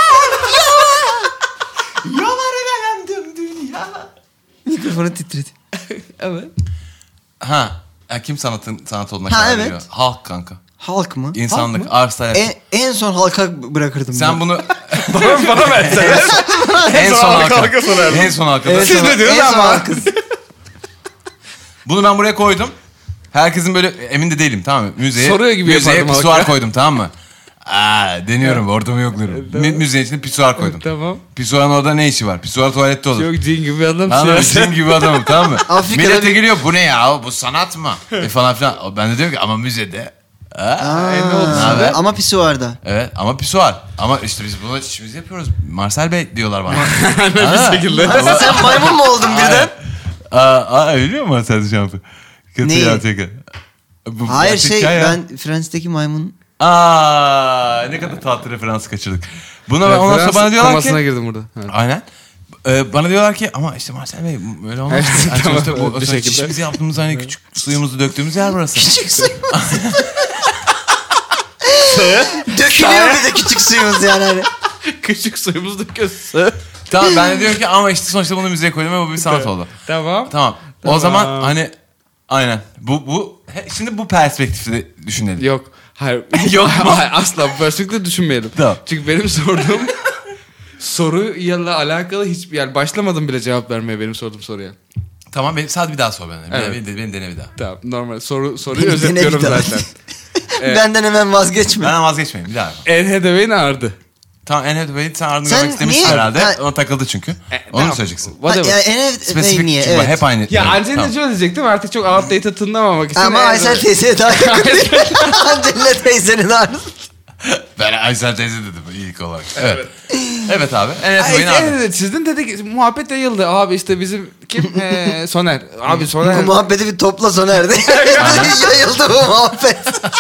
Yovarına yandım dünya. Mikrofonu titredi. Evet. Ha. ya kim sanatın sanat olduğuna Ha, karar evet. veriyor? Halk kanka. Halk mı? İnsanlık, Halk mı? arz talep. En, en son halka bırakırdım. Sen ben. bunu bana, bana versene. en son halka, halka. halka sorardım. En son halka. En Siz son- ne diyorsunuz en son ama? halkız. Bunu ben buraya koydum. Herkesin böyle emin de değilim tamam mı? Müzeye, Soruyor gibi müzeye yapardım pisuar halka. koydum tamam mı? Aa, deniyorum ortamı yokluyorum. Tamam. Mü- müzenin içine pisuar koydum. Tamam. Pisuarın orada ne işi var? Pisuar tuvalette olur. Çok cin gibi bir adamsın. Anladın ya mı? sen. Cin gibi adamım tamam mı? Afrika'da Millet de bir- geliyor bu ne ya bu sanat mı? e falan filan. Ben de diyorum ki ama müzede Aa, E, ne oldu şimdi? ama pisuarda. Evet ama pisuar. Ama işte biz bunu işimizi yapıyoruz. Marcel Bey diyorlar bana. bir şekilde. Aa, sen maymun mu oldun birden? Aa, aa biliyor musun Marcel Duchamp'ı? Kötü Neyi? gerçekten. Bu Hayır gerçek şey hikaye. ben Fransa'daki maymun. Aa ne kadar tatlı referansı kaçırdık. Buna Evet, ondan sonra bana diyorlar komasına ki. girdim burada. Evet. Aynen. Ee, bana diyorlar ki ama işte Marcel Bey böyle olmaz. Evet, Yani tamam, sonuçta bu bir şekilde. çişimizi yaptığımız hani küçük suyumuzu döktüğümüz yer burası. Küçük suyumuz. Dökülüyor bir de küçük suyumuz yani. Hani. Küçük suyumuz döküyorsun. Tamam ben de diyorum ki ama işte sonuçta bunu müziğe koydum ve bu bir sanat oldu. Tamam. Tamam. O Tamam. zaman hani aynen. Bu bu he- şimdi bu perspektifte düşünelim. Yok. Hayır. Yok mu? Hayır, asla bu perspektifte düşünmeyelim. Tamam. Çünkü benim sorduğum soruyla alakalı hiç yani başlamadım bile cevap vermeye benim sorduğum soruya. Tamam benim sadece bir daha sor bana. Evet. Beni, beni, beni dene bir daha. Tamam normal soru soruyu Beni özetliyorum dene bir daha. zaten. Evet. Benden hemen vazgeçme. Ben vazgeçmeyeyim bir daha. Anne Hathaway'in ağırdı. Tamam Anne Hathaway'i sen ardını Sen görmek istemişsin niye- herhalde. Ha- Ona takıldı çünkü. E, Onu tamam. mu söyleyeceksin? Ha, Whatever. ya en Spesifik niye? çünkü Evet. hep aynı. Ya Evet, Angelina tamam. Jolie diyecektim artık çok outdated tınlamamak için. Ama en- Aysel teyzeye daha yakın değil. Angelina teyzenin ağrısı. Ben Aysel teyze dedim ilk olarak. Evet. Evet abi. Anne Ay, Hathaway'in evet, ardını. evet, sizin dedik muhabbet yayıldı abi işte bizim kim Ee, Soner abi Bu Soner muhabbeti bir topla sona erdi. Yayıldı bu muhabbet.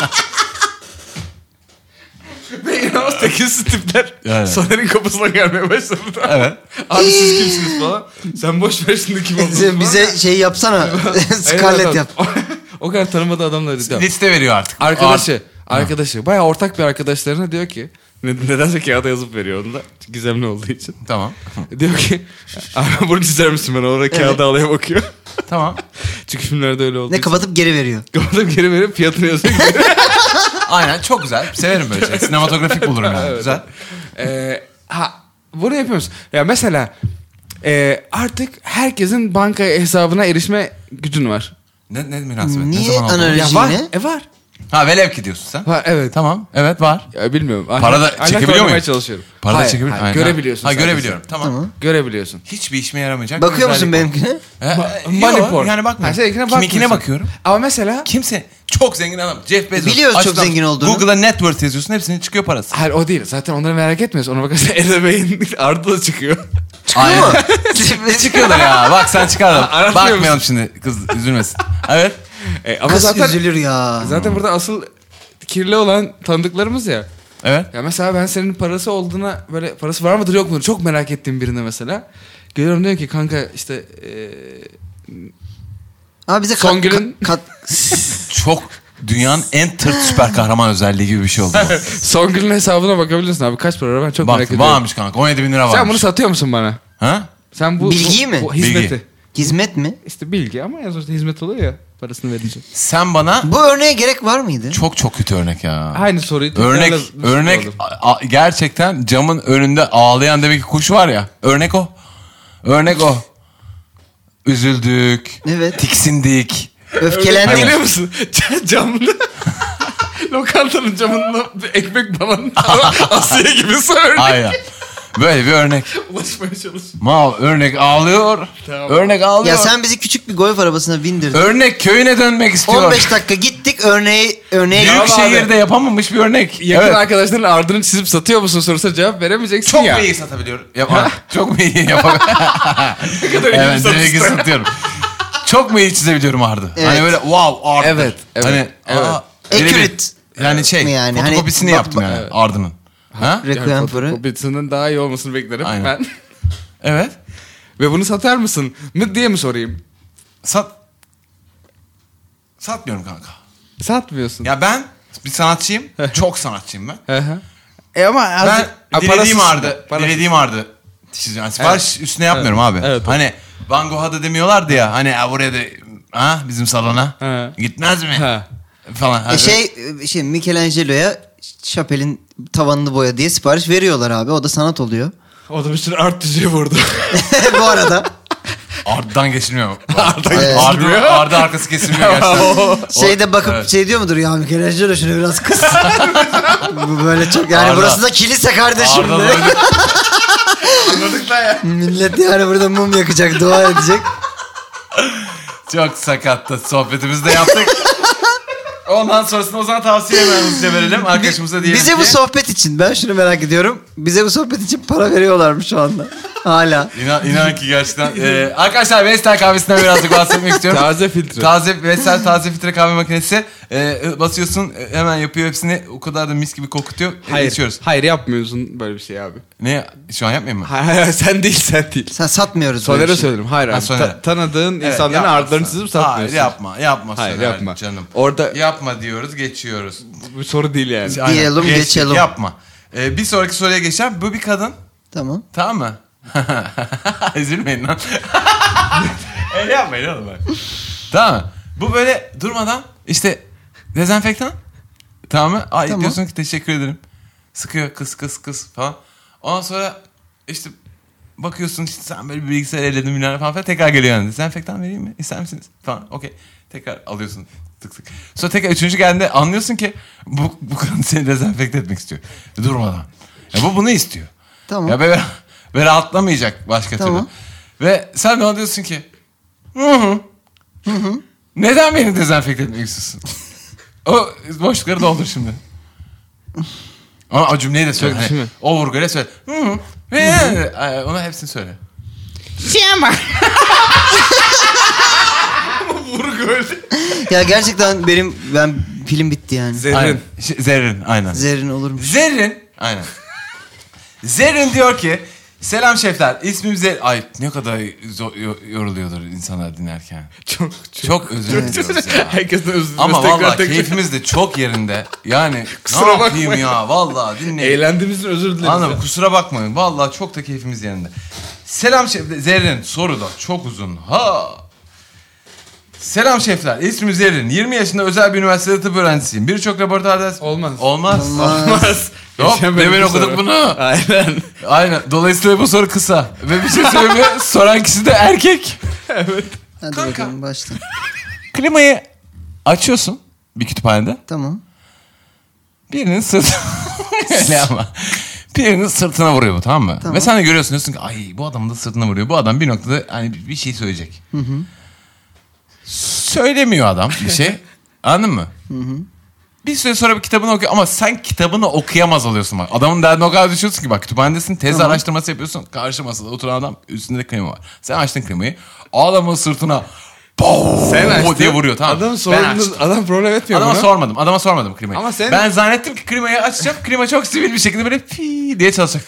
ve inanılmaz tekilsiz tipler Yani. Soner'in kapısına gelmeye başladı. Evet. Abi siz kimsiniz falan. Sen boş ver şimdi kim olduğunu Bize, falan. bize şey yapsana. Scarlett Evet, yap. evet. O kadar tanımadığı adamları diyor. Liste veriyor artık. Arkadaşı, arkadaşı. Bayağı ortak bir arkadaşlarına diyor ki ne- nedense kağıda yazıp veriyor onu da. Gizemli olduğu için. Art- Tamam. Diyor ki abi bunu çizer misin ben orada kağıda alaya bakıyor. Tamam. Çünkü filmlerde öyle oldu. Ne kapatıp geri veriyor. Kapatıp geri verip fiyatını yazıyor. Aynen çok güzel. Severim böyle şey. Sinematografik bulurum yani. Evet. Güzel. Ee, ha bunu yapıyoruz. Ya mesela e, artık herkesin banka hesabına erişme gücün var. Ne, ne münasebet? Ne Niye zaman oldu? analiz- Ya Rejine? var. E var. Ha velev ki diyorsun sen. Var evet. Tamam. Evet var. Ya bilmiyorum. Para da Ahlak çekebiliyor oynamaya muyum? çalışıyorum. Para da Hayır, çekebiliyor hayır, Aynen. görebiliyorsun. Ha sadece. görebiliyorum. Tamam. Tamam. Görebiliyorsun. Hiçbir işime yaramayacak. Bakıyor bir musun özellik benimkine? bu. Ee, Money yok, porn. Yani bakmıyorum. Ha, seninkine Kiminkine bakmıyorsun. bakıyorum. Ama mesela Kimse çok zengin adam. Jeff Bezos. Biliyoruz çok Açıklamış. zengin olduğunu. Google'a net worth yazıyorsun. Hepsinin çıkıyor parası. hayır o değil. Zaten onları merak etmiyorsun. Ona bakarsan Ede Bey'in ardı da çıkıyor. Aynen. Mu? Çıkıyorlar ya. Bak sen çıkardın. Aratmıyor Bakmayalım şimdi. Kız üzülmesin. Evet. E, ama Kız zaten üzülür ya. zaten burada asıl kirli olan tanıdıklarımız ya. Evet. Ya mesela ben senin parası olduğuna böyle parası var mıdır yok mudur çok merak ettiğim birine mesela. Geliyorum diyorum ki kanka işte eee Ama bize kat, Songül'ün- kat, Çok dünyanın en tırt süper kahraman özelliği gibi bir şey oldu. bu. Songül'ün hesabına bakabilirsin abi kaç para var ben çok merak Bak ediyorum. varmış kanka. on yedi bin lira varmış. Sen bunu satıyor musun bana? Ha? Sen bu Bilgiyi bu, mi? Bu hizmeti. Bilgi. hizmet mi? İşte bilgi ama ya sonuçta hizmet oluyor ya parasını verecek. Sen bana Bu örneğe gerek var mıydı? çok çok kötü örnek ya. Aynı soruyu Örnek tekrarla- örnek sordum. a- a- gerçekten camın önünde ağlayan demek ki kuş var ya. Örnek o. Örnek o. Üzüldük. Evet. Tiksindik. Öfkelendik. Biliyor musun? Camda lokantanın camında bir ekmek banan Asya gibi örnek. Aynen. Böyle bir örnek. Ulaşmaya çalışıyor. Ma örnek ağlıyor. Tamam. Örnek ağlıyor. Ya sen bizi küçük bir golf arabasına bindirdin. Örnek köyüne dönmek istiyor. on beş dakika gittik örneği örneğe Büyük Tamam abi. şehirde yapamamış bir örnek. Yakın Evet. arkadaşların ardını çizip satıyor musun sorusuna cevap veremeyeceksin Çok ya. mu iyi satabiliyorum? Yapamam. Çok mu iyi yapamıyorum? Evet, demek ki satıyorum. Çok mu iyi çizebiliyorum ardı? Evet. Hani böyle wow art. Evet, evet, Hani evet. aa, öyle bir- Accurate. Yani şey, Mi yani? Hani fotokopisini bak- yaptım bak- yani ardının. Ha? Requiem for a- Fotokopisinin daha iyi olmasını beklerim Aynen. ben. Evet. Ve bunu satar mısın mı diye mi sorayım? Sat. Satmıyorum kanka. Satmıyorsun. Ya ben bir sanatçıyım. Çok sanatçıyım ben. Hı hı. E ama Ben azıcık- Ha, dilediğim parasız- ardı, parasız. dilediğim ardı çiziyorum. Yani sipariş üstüne yapmıyorum Evet. abi. Evet. Hani Van Gogh'a da demiyorlardı ya. Hani "Ha, buraya da ha bizim salona Ha. gitmez mi?" Ha. Falan. E şey şey Michelangelo'ya Chapel'in tavanını boya diye sipariş veriyorlar abi. O da sanat oluyor. O da bir sürü art düzeyi vurdu. Bu arada Ardından geçilmiyor. Ardından Evet. Ardı, ardı arkası kesilmiyor gerçekten. şeyde bakıp evet. şey diyor mudur ya Michelangelo şunu biraz kıs. Bu böyle çok yani Arda. burası da kilise kardeşim. Arda be. böyle Anladık da ya. Millet yani burada mum yakacak, dua edecek. çok sakattı sohbetimizi de yaptık. Ondan sonrasında o zaman tavsiye hemen hızlıca verelim. Arkadaşımıza diyelim Bize ki. bu sohbet için ben şunu merak ediyorum. Bize bu sohbet için para veriyorlar mı şu anda? Hala. İnan, inan ki gerçekten. Ee, arkadaşlar Vestel kahvesinden birazcık bahsetmek istiyorum. Taze filtre. Taze Vestel taze filtre kahve makinesi. Ee, basıyorsun e, hemen yapıyor hepsini. O kadar da mis gibi kokutuyor. E, Hayır. içiyoruz. Hayır yapmıyorsun böyle bir şey abi. Ne? Şu an yapmayayım mı? Hayır hayır sen değil sen değil. Sen satmıyoruz böyle Soner'e bir şey. söylerim. Hayır Ha, abi. Soner. Ta- tanıdığın Evet, insanların yapma artlarını sen. çizip satmıyorsun. Hayır yapma. Yapma Hayır, Soner yapma. canım. Orada- Yapma diyoruz geçiyoruz. Bu bir soru değil yani. Aynen. Diyelim, Geç- geçelim. Yapma. Ee, bir sonraki soruya geçeceğim. Bu bir kadın. Tamam. Tamam mı? Üzülmeyin lan. Öyle yapmayın oğlum bak. Tamam mı? Bu böyle durmadan işte dezenfektan. Tamam mı? Ay Tamam. diyorsun ki teşekkür ederim. Sıkıyor kıs kıs kıs falan. Ondan sonra işte bakıyorsun işte sen böyle bir bilgisayar elledin bilmem ne falan filan. Tekrar geliyor yani. Dezenfektan vereyim mi? İster misiniz? Falan. Okey. Tekrar alıyorsun. Tık tık. Sonra tekrar üçüncü geldiğinde anlıyorsun ki bu, bu kadın seni dezenfekte etmek istiyor. Durmadan. Ya bu bunu istiyor. Tamam. Ya ve, ve rahatlamayacak başka Tamam. türlü. Ve sen de ona diyorsun ki hı hı. Hı hı. Neden beni dezenfekte etmek istiyorsun? O boşlukları doldur şimdi. Ama o cümleyi de söyle. Çok Hani, değil mi? o vurguyla söyle. Hı hı. Ve ona hepsini söyle. Şey ama. Vurgu öyle. Ya gerçekten benim ben film bitti yani. Zerrin. Aynen. Şey, Zerrin aynen. Zerrin olurmuş. Zerrin aynen. Zerrin diyor ki selam şefler ismim Zerrin. Ay ne kadar zo- yo- yoruluyordur insanlar dinlerken. Çok Çok özür diliyoruz ya. Herkesten özür dileriz. Ama Tekrar vallahi tekrar. keyfimiz de çok yerinde. Yani Kusura ne yapayım bakmayın. ya vallahi dinleyin. Eğlendiğimiz için özür dileriz. Anladım ya. kusura bakmayın. Vallahi çok da keyfimiz yerinde. Selam şef Zerrin soru da çok uzun. Ha. Selam şefler. İsmim Zerrin. yirmi yaşında özel bir üniversitede tıp öğrencisiyim. Birçok laboratuvar dersi... Olmaz. Olmaz. Olmaz. Yok, Geçemedim demin bu okuduk soru. bunu. Aynen. Aynen. Dolayısıyla bu soru kısa. Ve bir şey söyleyeyim mi? Soran kişi de erkek. Evet. Hadi Kanka. bakalım başla. Klimayı açıyorsun bir kütüphanede. Tamam. Birinin sırtına... Öyle ama. Birinin sırtına vuruyor bu tamam mı? Tamam. Ve sen de görüyorsun diyorsun ki ay bu adam da sırtına vuruyor. Bu adam bir noktada hani bir şey söyleyecek. Hı hı. Söylemiyor adam bir şey. Anladın mı? Hı hı. Bir süre sonra bir kitabını okuyor ama sen kitabını okuyamaz oluyorsun bak. Adamın derdine o kadar düşüyorsun ki bak kütüphanedesin tez Tamam. araştırması yapıyorsun. Karşı masada oturan adam üstünde klima var. Sen açtın klimayı. Adamın sırtına Bow! Sen açtın. diye vuruyor tamam. Adam Ben sorun, açtım. adam problem etmiyor Adama bunu. sormadım. Adama sormadım klimayı. Ama sen- Ben zannettim ki klimayı açacağım. Klima çok sivil bir şekilde böyle pi diye çalışacak.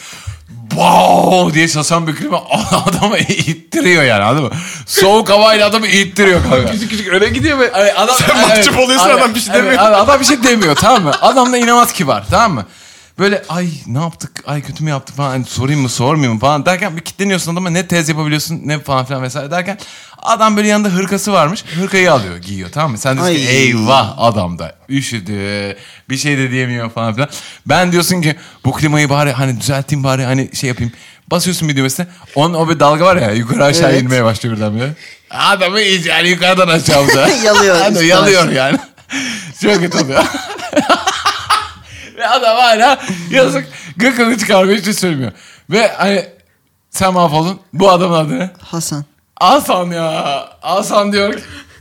Wow diye çalışan bir klima adamı ittiriyor yani anladın mı? Soğuk havayla adamı ittiriyor kanka. Küçük küçük öne gidiyor ve Ay, adam, sen mahcup oluyorsun adam bir şey demiyor. Evet, adam bir şey demiyor tamam mı? Adam da inanılmaz kibar tamam mı? Böyle ay ne yaptık ay kötü mü yaptık falan hani, sorayım mı sormayayım mı falan derken bir kitleniyorsun adama ne tez yapabiliyorsun ne falan filan vesaire derken adam böyle yanında hırkası varmış hırkayı alıyor giyiyor tamam mı? Sen diyorsun ki Ay. eyvah adam da üşüdü bir şey de diyemiyor falan filan. Ben diyorsun ki bu klimayı bari hani düzelteyim bari hani şey yapayım. Basıyorsun bir düğmesine. Onun o bir dalga var ya yukarı aşağı Evet. inmeye başlıyor birdenbire. Adamı iyice yani yukarıdan aşağıda. Yalıyor, Adam üstten yalıyor aşağı. yani. Çok kötü oluyor. Ve adam hala yazık gıkını çıkarmıyor hiç söylemiyor. Ve hani sen mahvoldun. Bu adamın adı ne? Hasan. Hasan ya. Hasan diyor ki.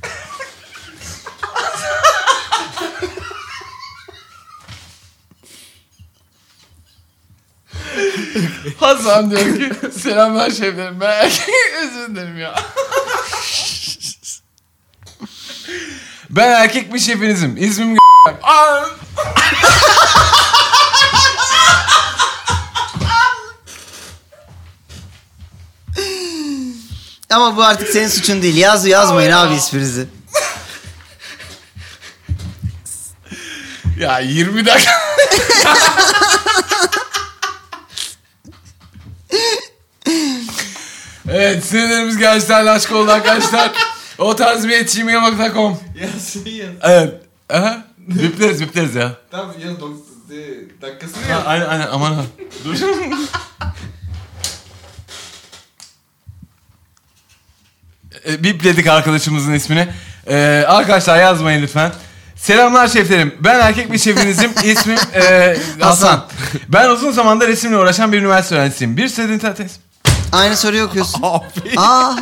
Hasan diyor ki selamlar şeflerim ben erkek özür dilerim ya. Ben erkek bir şefinizim. İsmim Aa! Ama bu artık senin suçun değil. Yaz yazmayın abi isminizi. Ya yirmi dakika. Evet sinirlerimiz gerçekten aşk oldu arkadaşlar. O tarz bir et gmail nokta com. Ya şey ya. Evet. Aha. Bipleriz bipleriz ya. Tamam ya dakikasını Ha, aynen aynen aman ha. Dur. E, Bipledik arkadaşımızın ismini. Ee, arkadaşlar yazmayın lütfen. Selamlar şeflerim. Ben erkek bir şefinizim. İsmim e, Hasan. Ben uzun zamandır resimle uğraşan bir üniversite öğrencisiyim. Bir süredir internet... Aynı soruyu okuyorsun. Abi. Aa.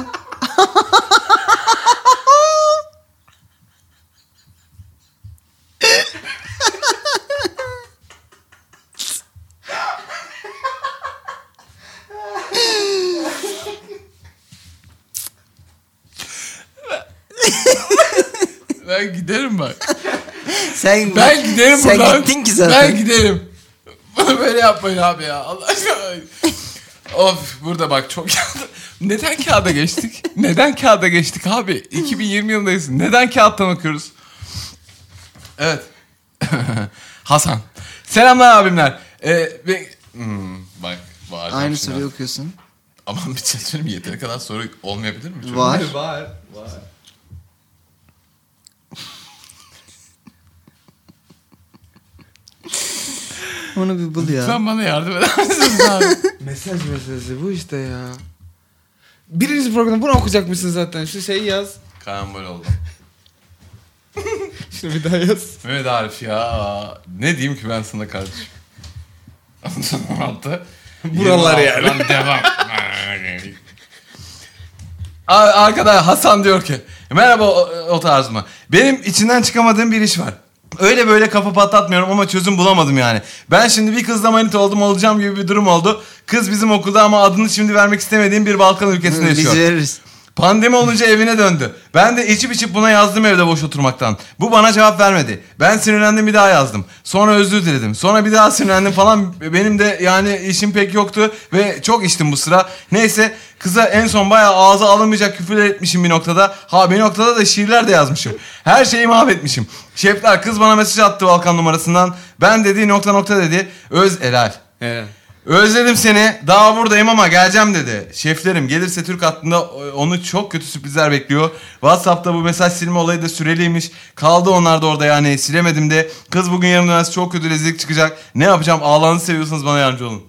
Ben giderim bak. Sen, Ben giderim sen buradan. gittin ki zaten. Ben giderim. Bana böyle yapmayın abi ya. Allah aşkına. Of burada bak çok kağıda. Neden kağıda geçtik? Neden kağıda geçtik abi? iki bin yirmi yılındayız. Neden kağıttan okuyoruz? Evet. Hasan. Selamlar abimler. Ee, ve... hmm, bak. bağıracağım Aynı şimdi. soruyu okuyorsun. Aman bir şey söyleyeyim mi? Yeteri kadar soru olmayabilir mi? Çok- Var. Var. Var. Onu bir bul ya. Lütfen bana yardım eder misiniz abi? Mesaj mesajı bu işte ya. Birinci programda bunu okuyacakmışsın zaten. Şu şeyi yaz. Karambol oldu. Şunu bir daha yaz. Mehmet Arif ya. Ne diyeyim ki ben sana kardeşim? altı Buralar yani. yirmi altıdan devam. A- Arkada Hasan diyor ki merhaba o, o tarz mı? Benim içinden çıkamadığım bir iş var. Öyle böyle kafa patlatmıyorum ama çözüm bulamadım yani. Ben şimdi bir kızla manita oldum olacağım gibi bir durum oldu. Kız bizim okulda ama adını şimdi vermek istemediğim bir Balkan ülkesinde Biz yaşıyor. veririz. Pandemi olunca evine döndü. Ben de içip içip buna yazdım evde boş oturmaktan. Bu bana cevap vermedi. Ben sinirlendim bir daha yazdım. Sonra özür diledim. Sonra bir daha sinirlendim falan. Benim de yani işim pek yoktu ve çok içtim bu sıra. Neyse kıza en son bayağı ağza alınmayacak küfürler etmişim bir noktada. Ha bir noktada da şiirler de yazmışım. Her şeyi mahvetmişim. Şefler kız bana mesaj attı Balkan numarasından. Ben dedi nokta nokta dedi. Öz helal. Evet. Özledim seni. Daha buradayım ama geleceğim dedi. Şeflerim gelirse Türk hattında onu çok kötü sürprizler bekliyor. WhatsApp'ta bu mesaj silme olayı da süreliymiş. Kaldı onlar da orada yani silemedim de. Kız bugün yarın dönerse çok kötü rezillik çıkacak. Ne yapacağım? Allah'ını seviyorsanız bana yardımcı olun.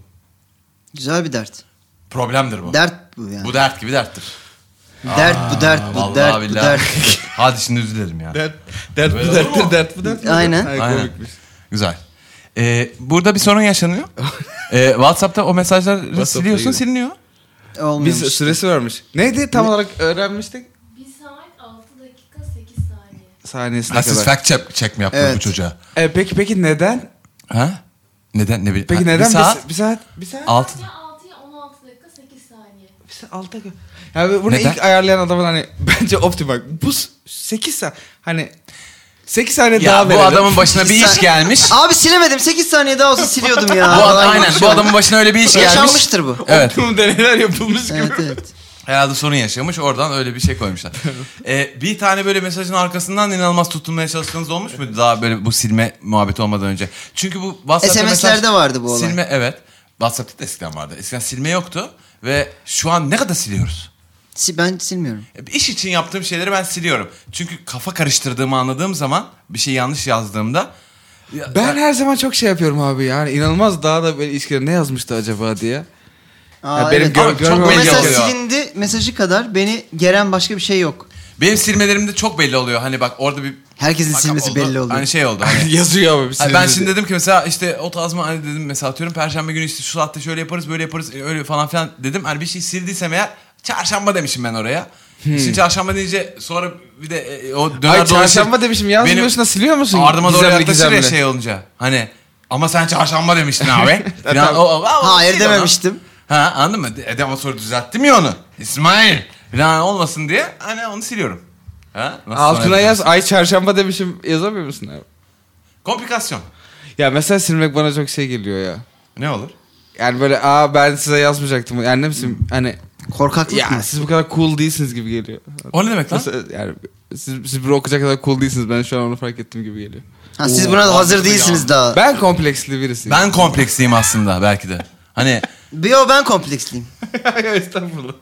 Güzel bir dert. Problemdir bu. Dert bu yani. Bu dert gibi derttir. Dert bu dert bu Vallahi dert bu billahi. dert. Hadi şimdi üzülerim ya. Dert, dert Böyle bu olur derttir, mu? dert bu dert. Aynen. Ay, Aynen. komikmiş. Güzel. Ee, burada bir sorun yaşanıyor. Ee, WhatsApp'ta o mesajları WhatsApp'ta siliyorsun gibi. siliniyor. Olmuyormuş. Bir süresi varmış. Neydi tam olarak öğrenmiştik? bir saat altı dakika sekiz saniye. Saniyesine Ha, siz kadar. fact check, check mi yaptınız Evet. bu çocuğa? E, peki peki neden? Ha? Neden? Ne bileyim. Peki Ha, neden Bir saat. bir saat bir saat Altı. Sadece altıya on altı dakika sekiz saniye. bir saat altı dakika. Yani bunu Neden? ilk ayarlayan adamın hani bence optimal. Bu sekiz saat hani sekiz saniye daha Ya bu verelim. adamın başına bir iş gelmiş. Abi silemedim. sekiz saniye daha olsa siliyordum ya. Bu adam, Falan aynen gibi. bu adamın başına öyle bir iş gelmiş. Yaşanmıştır bu. Evet. Optimum deneyler yapılmış gibi. Evet evet. Herhalde sorun yaşamış oradan öyle bir şey koymuşlar. ee, bir tane böyle mesajın arkasından inanılmaz tutunmaya çalıştığınız olmuş muydu daha böyle bu silme muhabbeti olmadan önce? Çünkü bu WhatsApp'ta S M S'lerde mesaj- vardı bu olay. Silme evet. WhatsApp'ta da eskiden vardı. Eskiden silme yoktu ve şu an ne kadar siliyoruz? Si- Ben silmiyorum. İş için yaptığım şeyleri ben siliyorum. Çünkü kafa karıştırdığımı anladığım zaman bir şey yanlış yazdığımda ya- Ben her zaman çok şey yapıyorum abi yani inanılmaz daha da böyle ilişkiler ne yazmıştı acaba diye. Aa, Ya benim evet. gör- Ama çok görmem O belli mesaj oluyor. silindi mesajı kadar beni geren başka bir şey yok. benim silmelerimde çok belli oluyor. Hani bak orada bir Herkesin fuck up silmesi oldu. belli oluyor. Hani şey oldu. Hani, Yazıyor abi. Hani ben şimdi dedim ki mesela işte o tazma hani dedim mesela atıyorum perşembe günü işte şu saatte şöyle yaparız böyle yaparız öyle falan filan dedim. Hani bir şey sildiysem eğer çarşamba demişim ben oraya. Şimdi çarşamba deyince sonra bir de e, o döner Ay çarşamba demişim yazmıyorsun da siliyor musun? Ardıma doğru Gizemli yaklaşır ya gizemli. şey olunca. Hani ama sen çarşamba demiştin abi. Falan, o, o, o, Hayır sil dememiştim. onu. Ha anladın mı? E, ama sonra düzelttim ya onu. İsmail. Falan olmasın diye hani onu siliyorum. Ha? Nasıl Altına sonra yaz yapıyorsun? ay çarşamba demişim yazamıyor musun abi? Komplikasyon. Ya mesela silmek bana çok şey geliyor ya. Ne olur? Yani böyle aa ben size yazmayacaktım. Yani ne bileyim hani Korkaklık ya mı? siz bu kadar cool değilsiniz gibi geliyor. O ne demek lan? Mesela yani siz, siz bir okuyacak kadar cool değilsiniz. Ben şu an onu fark ettim gibi geliyor. Ha, siz buna da hazır Oo, değilsiniz ya. daha. Ben kompleksli birisiyim. Ben kompleksliyim aslında belki de. Hani Yo ben kompleksliyim. Estağfurullah.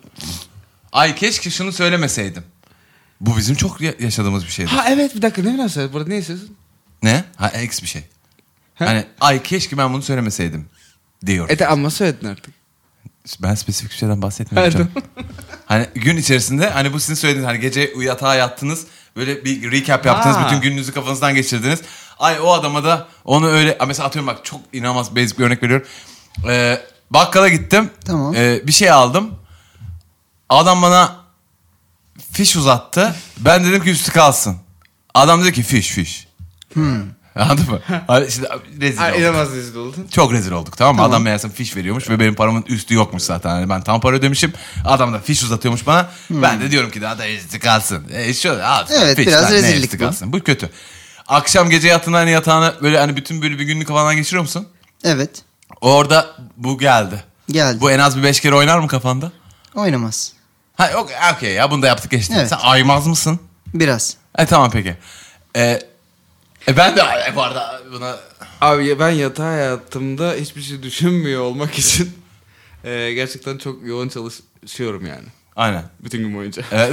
ay keşke şunu söylemeseydim. Bu bizim çok ya- yaşadığımız bir şeydi. Ha evet bir dakika ne münasebet burada ne istiyorsun? Ne? Ha eks bir şey. Hani ay keşke ben bunu söylemeseydim diyor. E de ama söyledin artık. Ben spesifik bir şeyden bahsetmiyorum canım. Hani gün içerisinde hani bu sizin söylediğiniz hani gece yatağa yattınız böyle bir recap yaptınız Ha. bütün gününüzü kafanızdan geçirdiniz. Ay o adama da onu öyle mesela atıyorum bak çok inanılmaz basic bir örnek veriyorum. Ee, bakkala gittim. Tamam. Ee, bir şey aldım. Adam bana fiş uzattı. Ben dedim ki üstü kalsın. Adam dedi ki fiş fiş. Hmm. Anladın mı? Hani şimdi rezil Ha, olduk. inanılmaz rezil oldun. Çok rezil olduk, tamam mı? Tamam. Adam meğerse fiş veriyormuş ve benim paramın üstü yokmuş zaten. Yani ben tam para ödemişim. Adam da fiş uzatıyormuş bana. Ben de diyorum ki daha da üstü kalsın. E şu, al, Evet, fiş, biraz lan, ne rezillik üstü bu. kalsın. Bu kötü. Akşam gece yattığında hani yatağına böyle hani bütün böyle bir günlük kafandan geçiriyor musun? Evet. Orada bu geldi. Geldi. Bu en az bir beş kere oynar mı kafanda? Oynamaz. Ha okey okay ya, bunu da yaptık geçti. Evet. Sen aymaz mısın? Biraz. E tamam peki. E, e ben de e, bu arada buna... Abi ya ben yatağa yattığımda hiçbir şey düşünmüyor olmak için e, gerçekten çok yoğun çalışıyorum yani. Aynen. Bütün gün boyunca. Evet.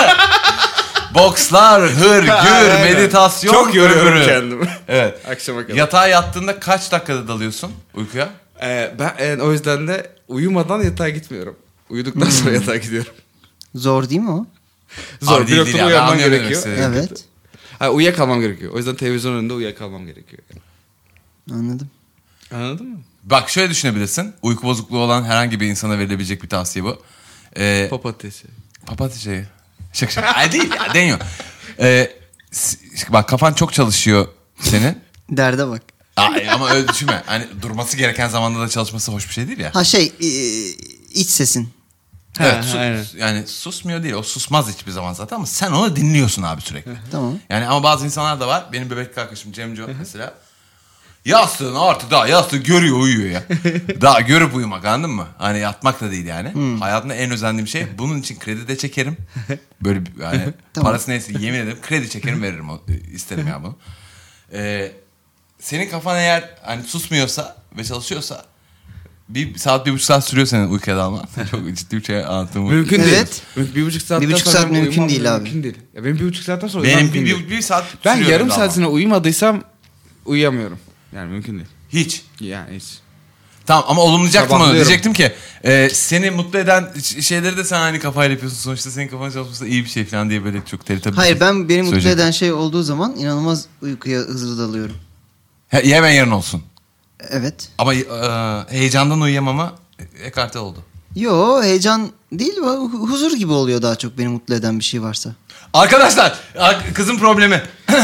Bokslar, hır, gür, Aynen. meditasyon. Çok yoruyorum öbürü. kendimi. Evet. Akşama kadar. Yatağa yattığında kaç dakikada dalıyorsun uykuya? E, ben e, o yüzden de uyumadan yatağa gitmiyorum. Uyuduktan sonra yatağa gidiyorum. Zor değil mi o? Zor. Abi Bir değil, noktada değil ya, uyanman ben anlıyorum gerekiyor. demek istediğini. Evet. Ha, uyuyakalmam gerekiyor. O yüzden televizyon önünde uyuyakalmam gerekiyor. Anladım. Anladın mı? Bak şöyle düşünebilirsin. Uyku bozukluğu olan herhangi bir insana verilebilecek bir tavsiye bu. Ee, Papatyası. papatya şeyi. Şaka şaka. Ay değil ya, deniyor. Ee, s- bak kafan çok çalışıyor senin. Derde bak. Ay, ama öyle düşünme. Hani durması gereken zamanda da çalışması hoş bir şey değil ya. Ha şey e, iç sesin. Evet, Ha, su- aynen. yani susmuyor değil. O susmaz hiçbir zaman zaten ama sen onu dinliyorsun abi sürekli. Tamam. Yani ama bazı insanlar da var. Benim bebek arkadaşım Cemco mesela. Yastığını artık daha yastığı görüyor, uyuyor ya. Daha görüp uyumak, anladın mı? Hani yatmak da değil yani. Hayatımda en özendiğim şey, bunun için kredi de çekerim. Böyle bir- yani Tamam. parası neyse yemin ederim kredi çekerim, veririm, o- isterim ya bunu. Ee, senin kafan eğer hani susmuyorsa ve çalışıyorsa bir saat bir buçuk saat sürüyor senin uykuya dalman. Çok ciddi bir şey anlattığım. Mümkün Evet. değil. Bir buçuk saatten Bir buçuk sonra saat benim mümkün uyumam değil abi. Mümkün değil. Ya benim bir buçuk saatten sonra uyumam Benim bir, mümkün bir, değil. bir saat Ben sürüyor yarım benim dalmam. saatine uyumadıysam uyuyamıyorum. Yani mümkün değil. Hiç. Yani hiç. Tamam ama olumlayacaktım onu. Sabahlıyorum. Diyecektim ki e, seni mutlu eden ş- şeyleri de sen aynı kafayla yapıyorsun. Sonuçta senin kafan çalışması da iyi bir şey falan diye böyle çok teritabil. Hayır, ben beni mutlu Söyleyecek. eden şey olduğu zaman inanılmaz uykuya hızlı dalıyorum. He, hemen yarın olsun. Evet. Ama e, heyecandan uyuyamama ekarte oldu. Yo, heyecan değil, hu- huzur gibi oluyor daha çok beni mutlu eden bir şey varsa. Arkadaşlar a- kızın problemi.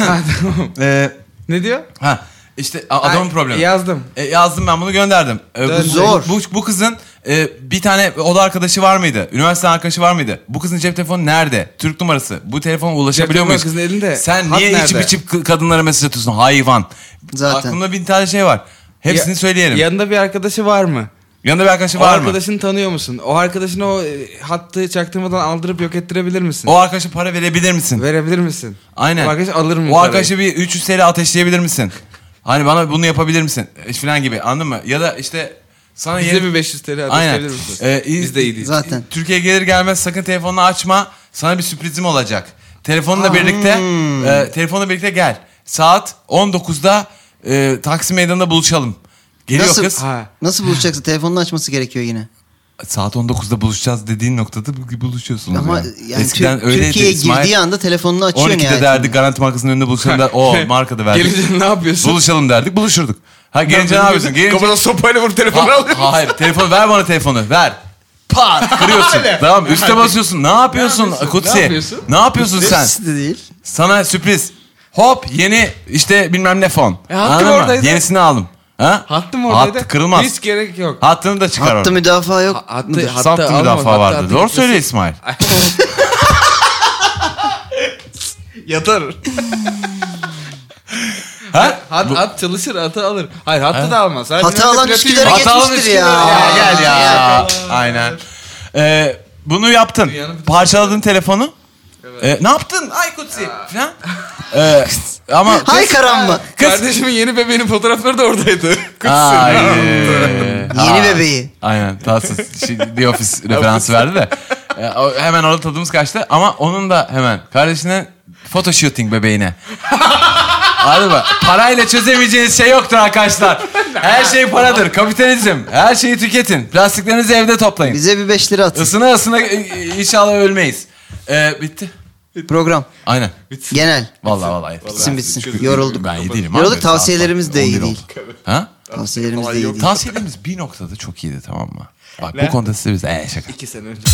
e, Ne diyor? ha işte a- adamın Ay, problemi. Yazdım. E, yazdım, ben bunu gönderdim. E, bu, Dön. Zor. Bu, bu kızın e, bir tane oda arkadaşı var mıydı? Üniversite arkadaşı var mıydı? Bu kızın cep telefonu nerede? Türk numarası. Bu telefona ulaşabiliyor telefonu muyuz? kızın elinde. Sen Hat niye nerede? içip içip kı- kadınlara mesaj atıyorsun? Hayvan. Zaten. Aklımda bin tane şey var. Hepsini Ya- söyleyelim. Yanında bir arkadaşı var mı? Yanında bir arkadaşı O var mı? arkadaşını tanıyor musun? O arkadaşını o e, hattı çaktırmadan aldırıp yok ettirebilir misin? O arkadaşa para verebilir misin? Verebilir misin? Aynen. O arkadaş alır mı? O parayı? arkadaşa bir üç yüz TL ateşleyebilir misin? Hani bana bunu yapabilir misin? E, Falan gibi, anladın mı? Ya da işte sana Bize yeni... bir beş yüz TL Aynen. ateşleyebilir misin? Ee, iyi- Biz de iyi değiliz. Zaten. Türkiye'ye gelir gelmez sakın telefonunu açma. Sana bir sürprizim olacak. Telefonla Aa, birlikte hmm. e, telefonla birlikte gel. Saat on dokuzda e, Taksim Meydanı'nda buluşalım. Geliyor Nasıl? kız. Ha. Nasıl buluşacaksın? Telefonunu açması gerekiyor yine. Saat on dokuzda buluşacağız dediğin noktada bu- buluşuyorsunuz. Ama yani. yani Eskiden Tür- öyleydi Türkiye'ye İsmail. girdiği anda telefonunu açıyor on ikide nihayetinde. derdik Garanti Markası'nın önünde buluşalım der. O markada verdik. Gelince ne yapıyorsun? Buluşalım derdik, buluşurduk. Ha gelince ne yapıyorsun? Gelince... Kafana sopayla vurup telefonu Ha- alıyorsun. hayır, telefonu ver, bana telefonu ver. Pat kırıyorsun. Tamam, üste basıyorsun. Ne yapıyorsun yapıyorsun? Kutsi? Ne yapıyorsun? Ne yapıyorsun sen? Hiç de değil. Sana sürpriz. Hop yeni işte bilmem ne fon. E, hattım Anladın mı? oradaydı. Yenisini aldım. Ha? Hattım oradaydı. Hattı kırılmaz. Hiç gerek yok. Hattını da çıkar Hattı orada. müdafaa yok. Ha- hattı- mudur? hattı- Sattı alma, müdafaa hattı- vardı. hattı Doğru gitmesi- söyle İsmail. Yatar. Ha? Hat, Bu- hat çalışır, atı alır. Hayır, hattı Ha? da almaz. Sadece Hatı önünde alan platin Üsküdar'a var. geç- Hatalı geçmiştir Üsküdar ya. ya. Gel ya. Ya. Aynen. Ee, bunu yaptın. Dünyanın bütün- Parçaladın telefonu. Ee, ne yaptın? Ay Kutsi. Falan. Ee, ama Hay karamba. Kardeşimin yeni bebeğinin fotoğrafları da oradaydı. Ay. Yeni bebeği. Aynen. Tatsız. Şey, The Office referansı verdi de. Ee, o- hemen orada tadımız kaçtı. Ama onun da hemen kardeşine photoshooting bebeğine. Anladın mı? Parayla çözemeyeceğiniz şey yoktur arkadaşlar. Her şey paradır. Kapitalizm. Her şeyi tüketin. Plastiklerinizi evde toplayın. Bize bir beş lira atın. Isına ısına e, e, inşallah ölmeyiz. Ee, bitti. Program. Aynen. Genel. Vallahi vallahi. Bitsin bitsin. Yorulduk. Ben iyi değilim. Yorulduk, abi. tavsiyelerimiz Saat de iyi on bir değil. oldu. Ha? Tavsiyelerimiz de iyi değil. Tavsiyelerimiz bir noktada çok iyiydi, tamam mı? Bak Ne? bu konuda size biz... Ee şaka. İki sene önce.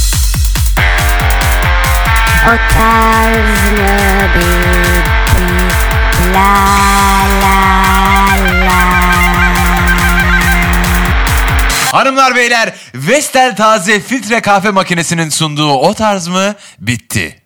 O tarz mı bir Hanımlar beyler, Vestel taze filtre kahve makinesinin sunduğu O Tarz mı bitti.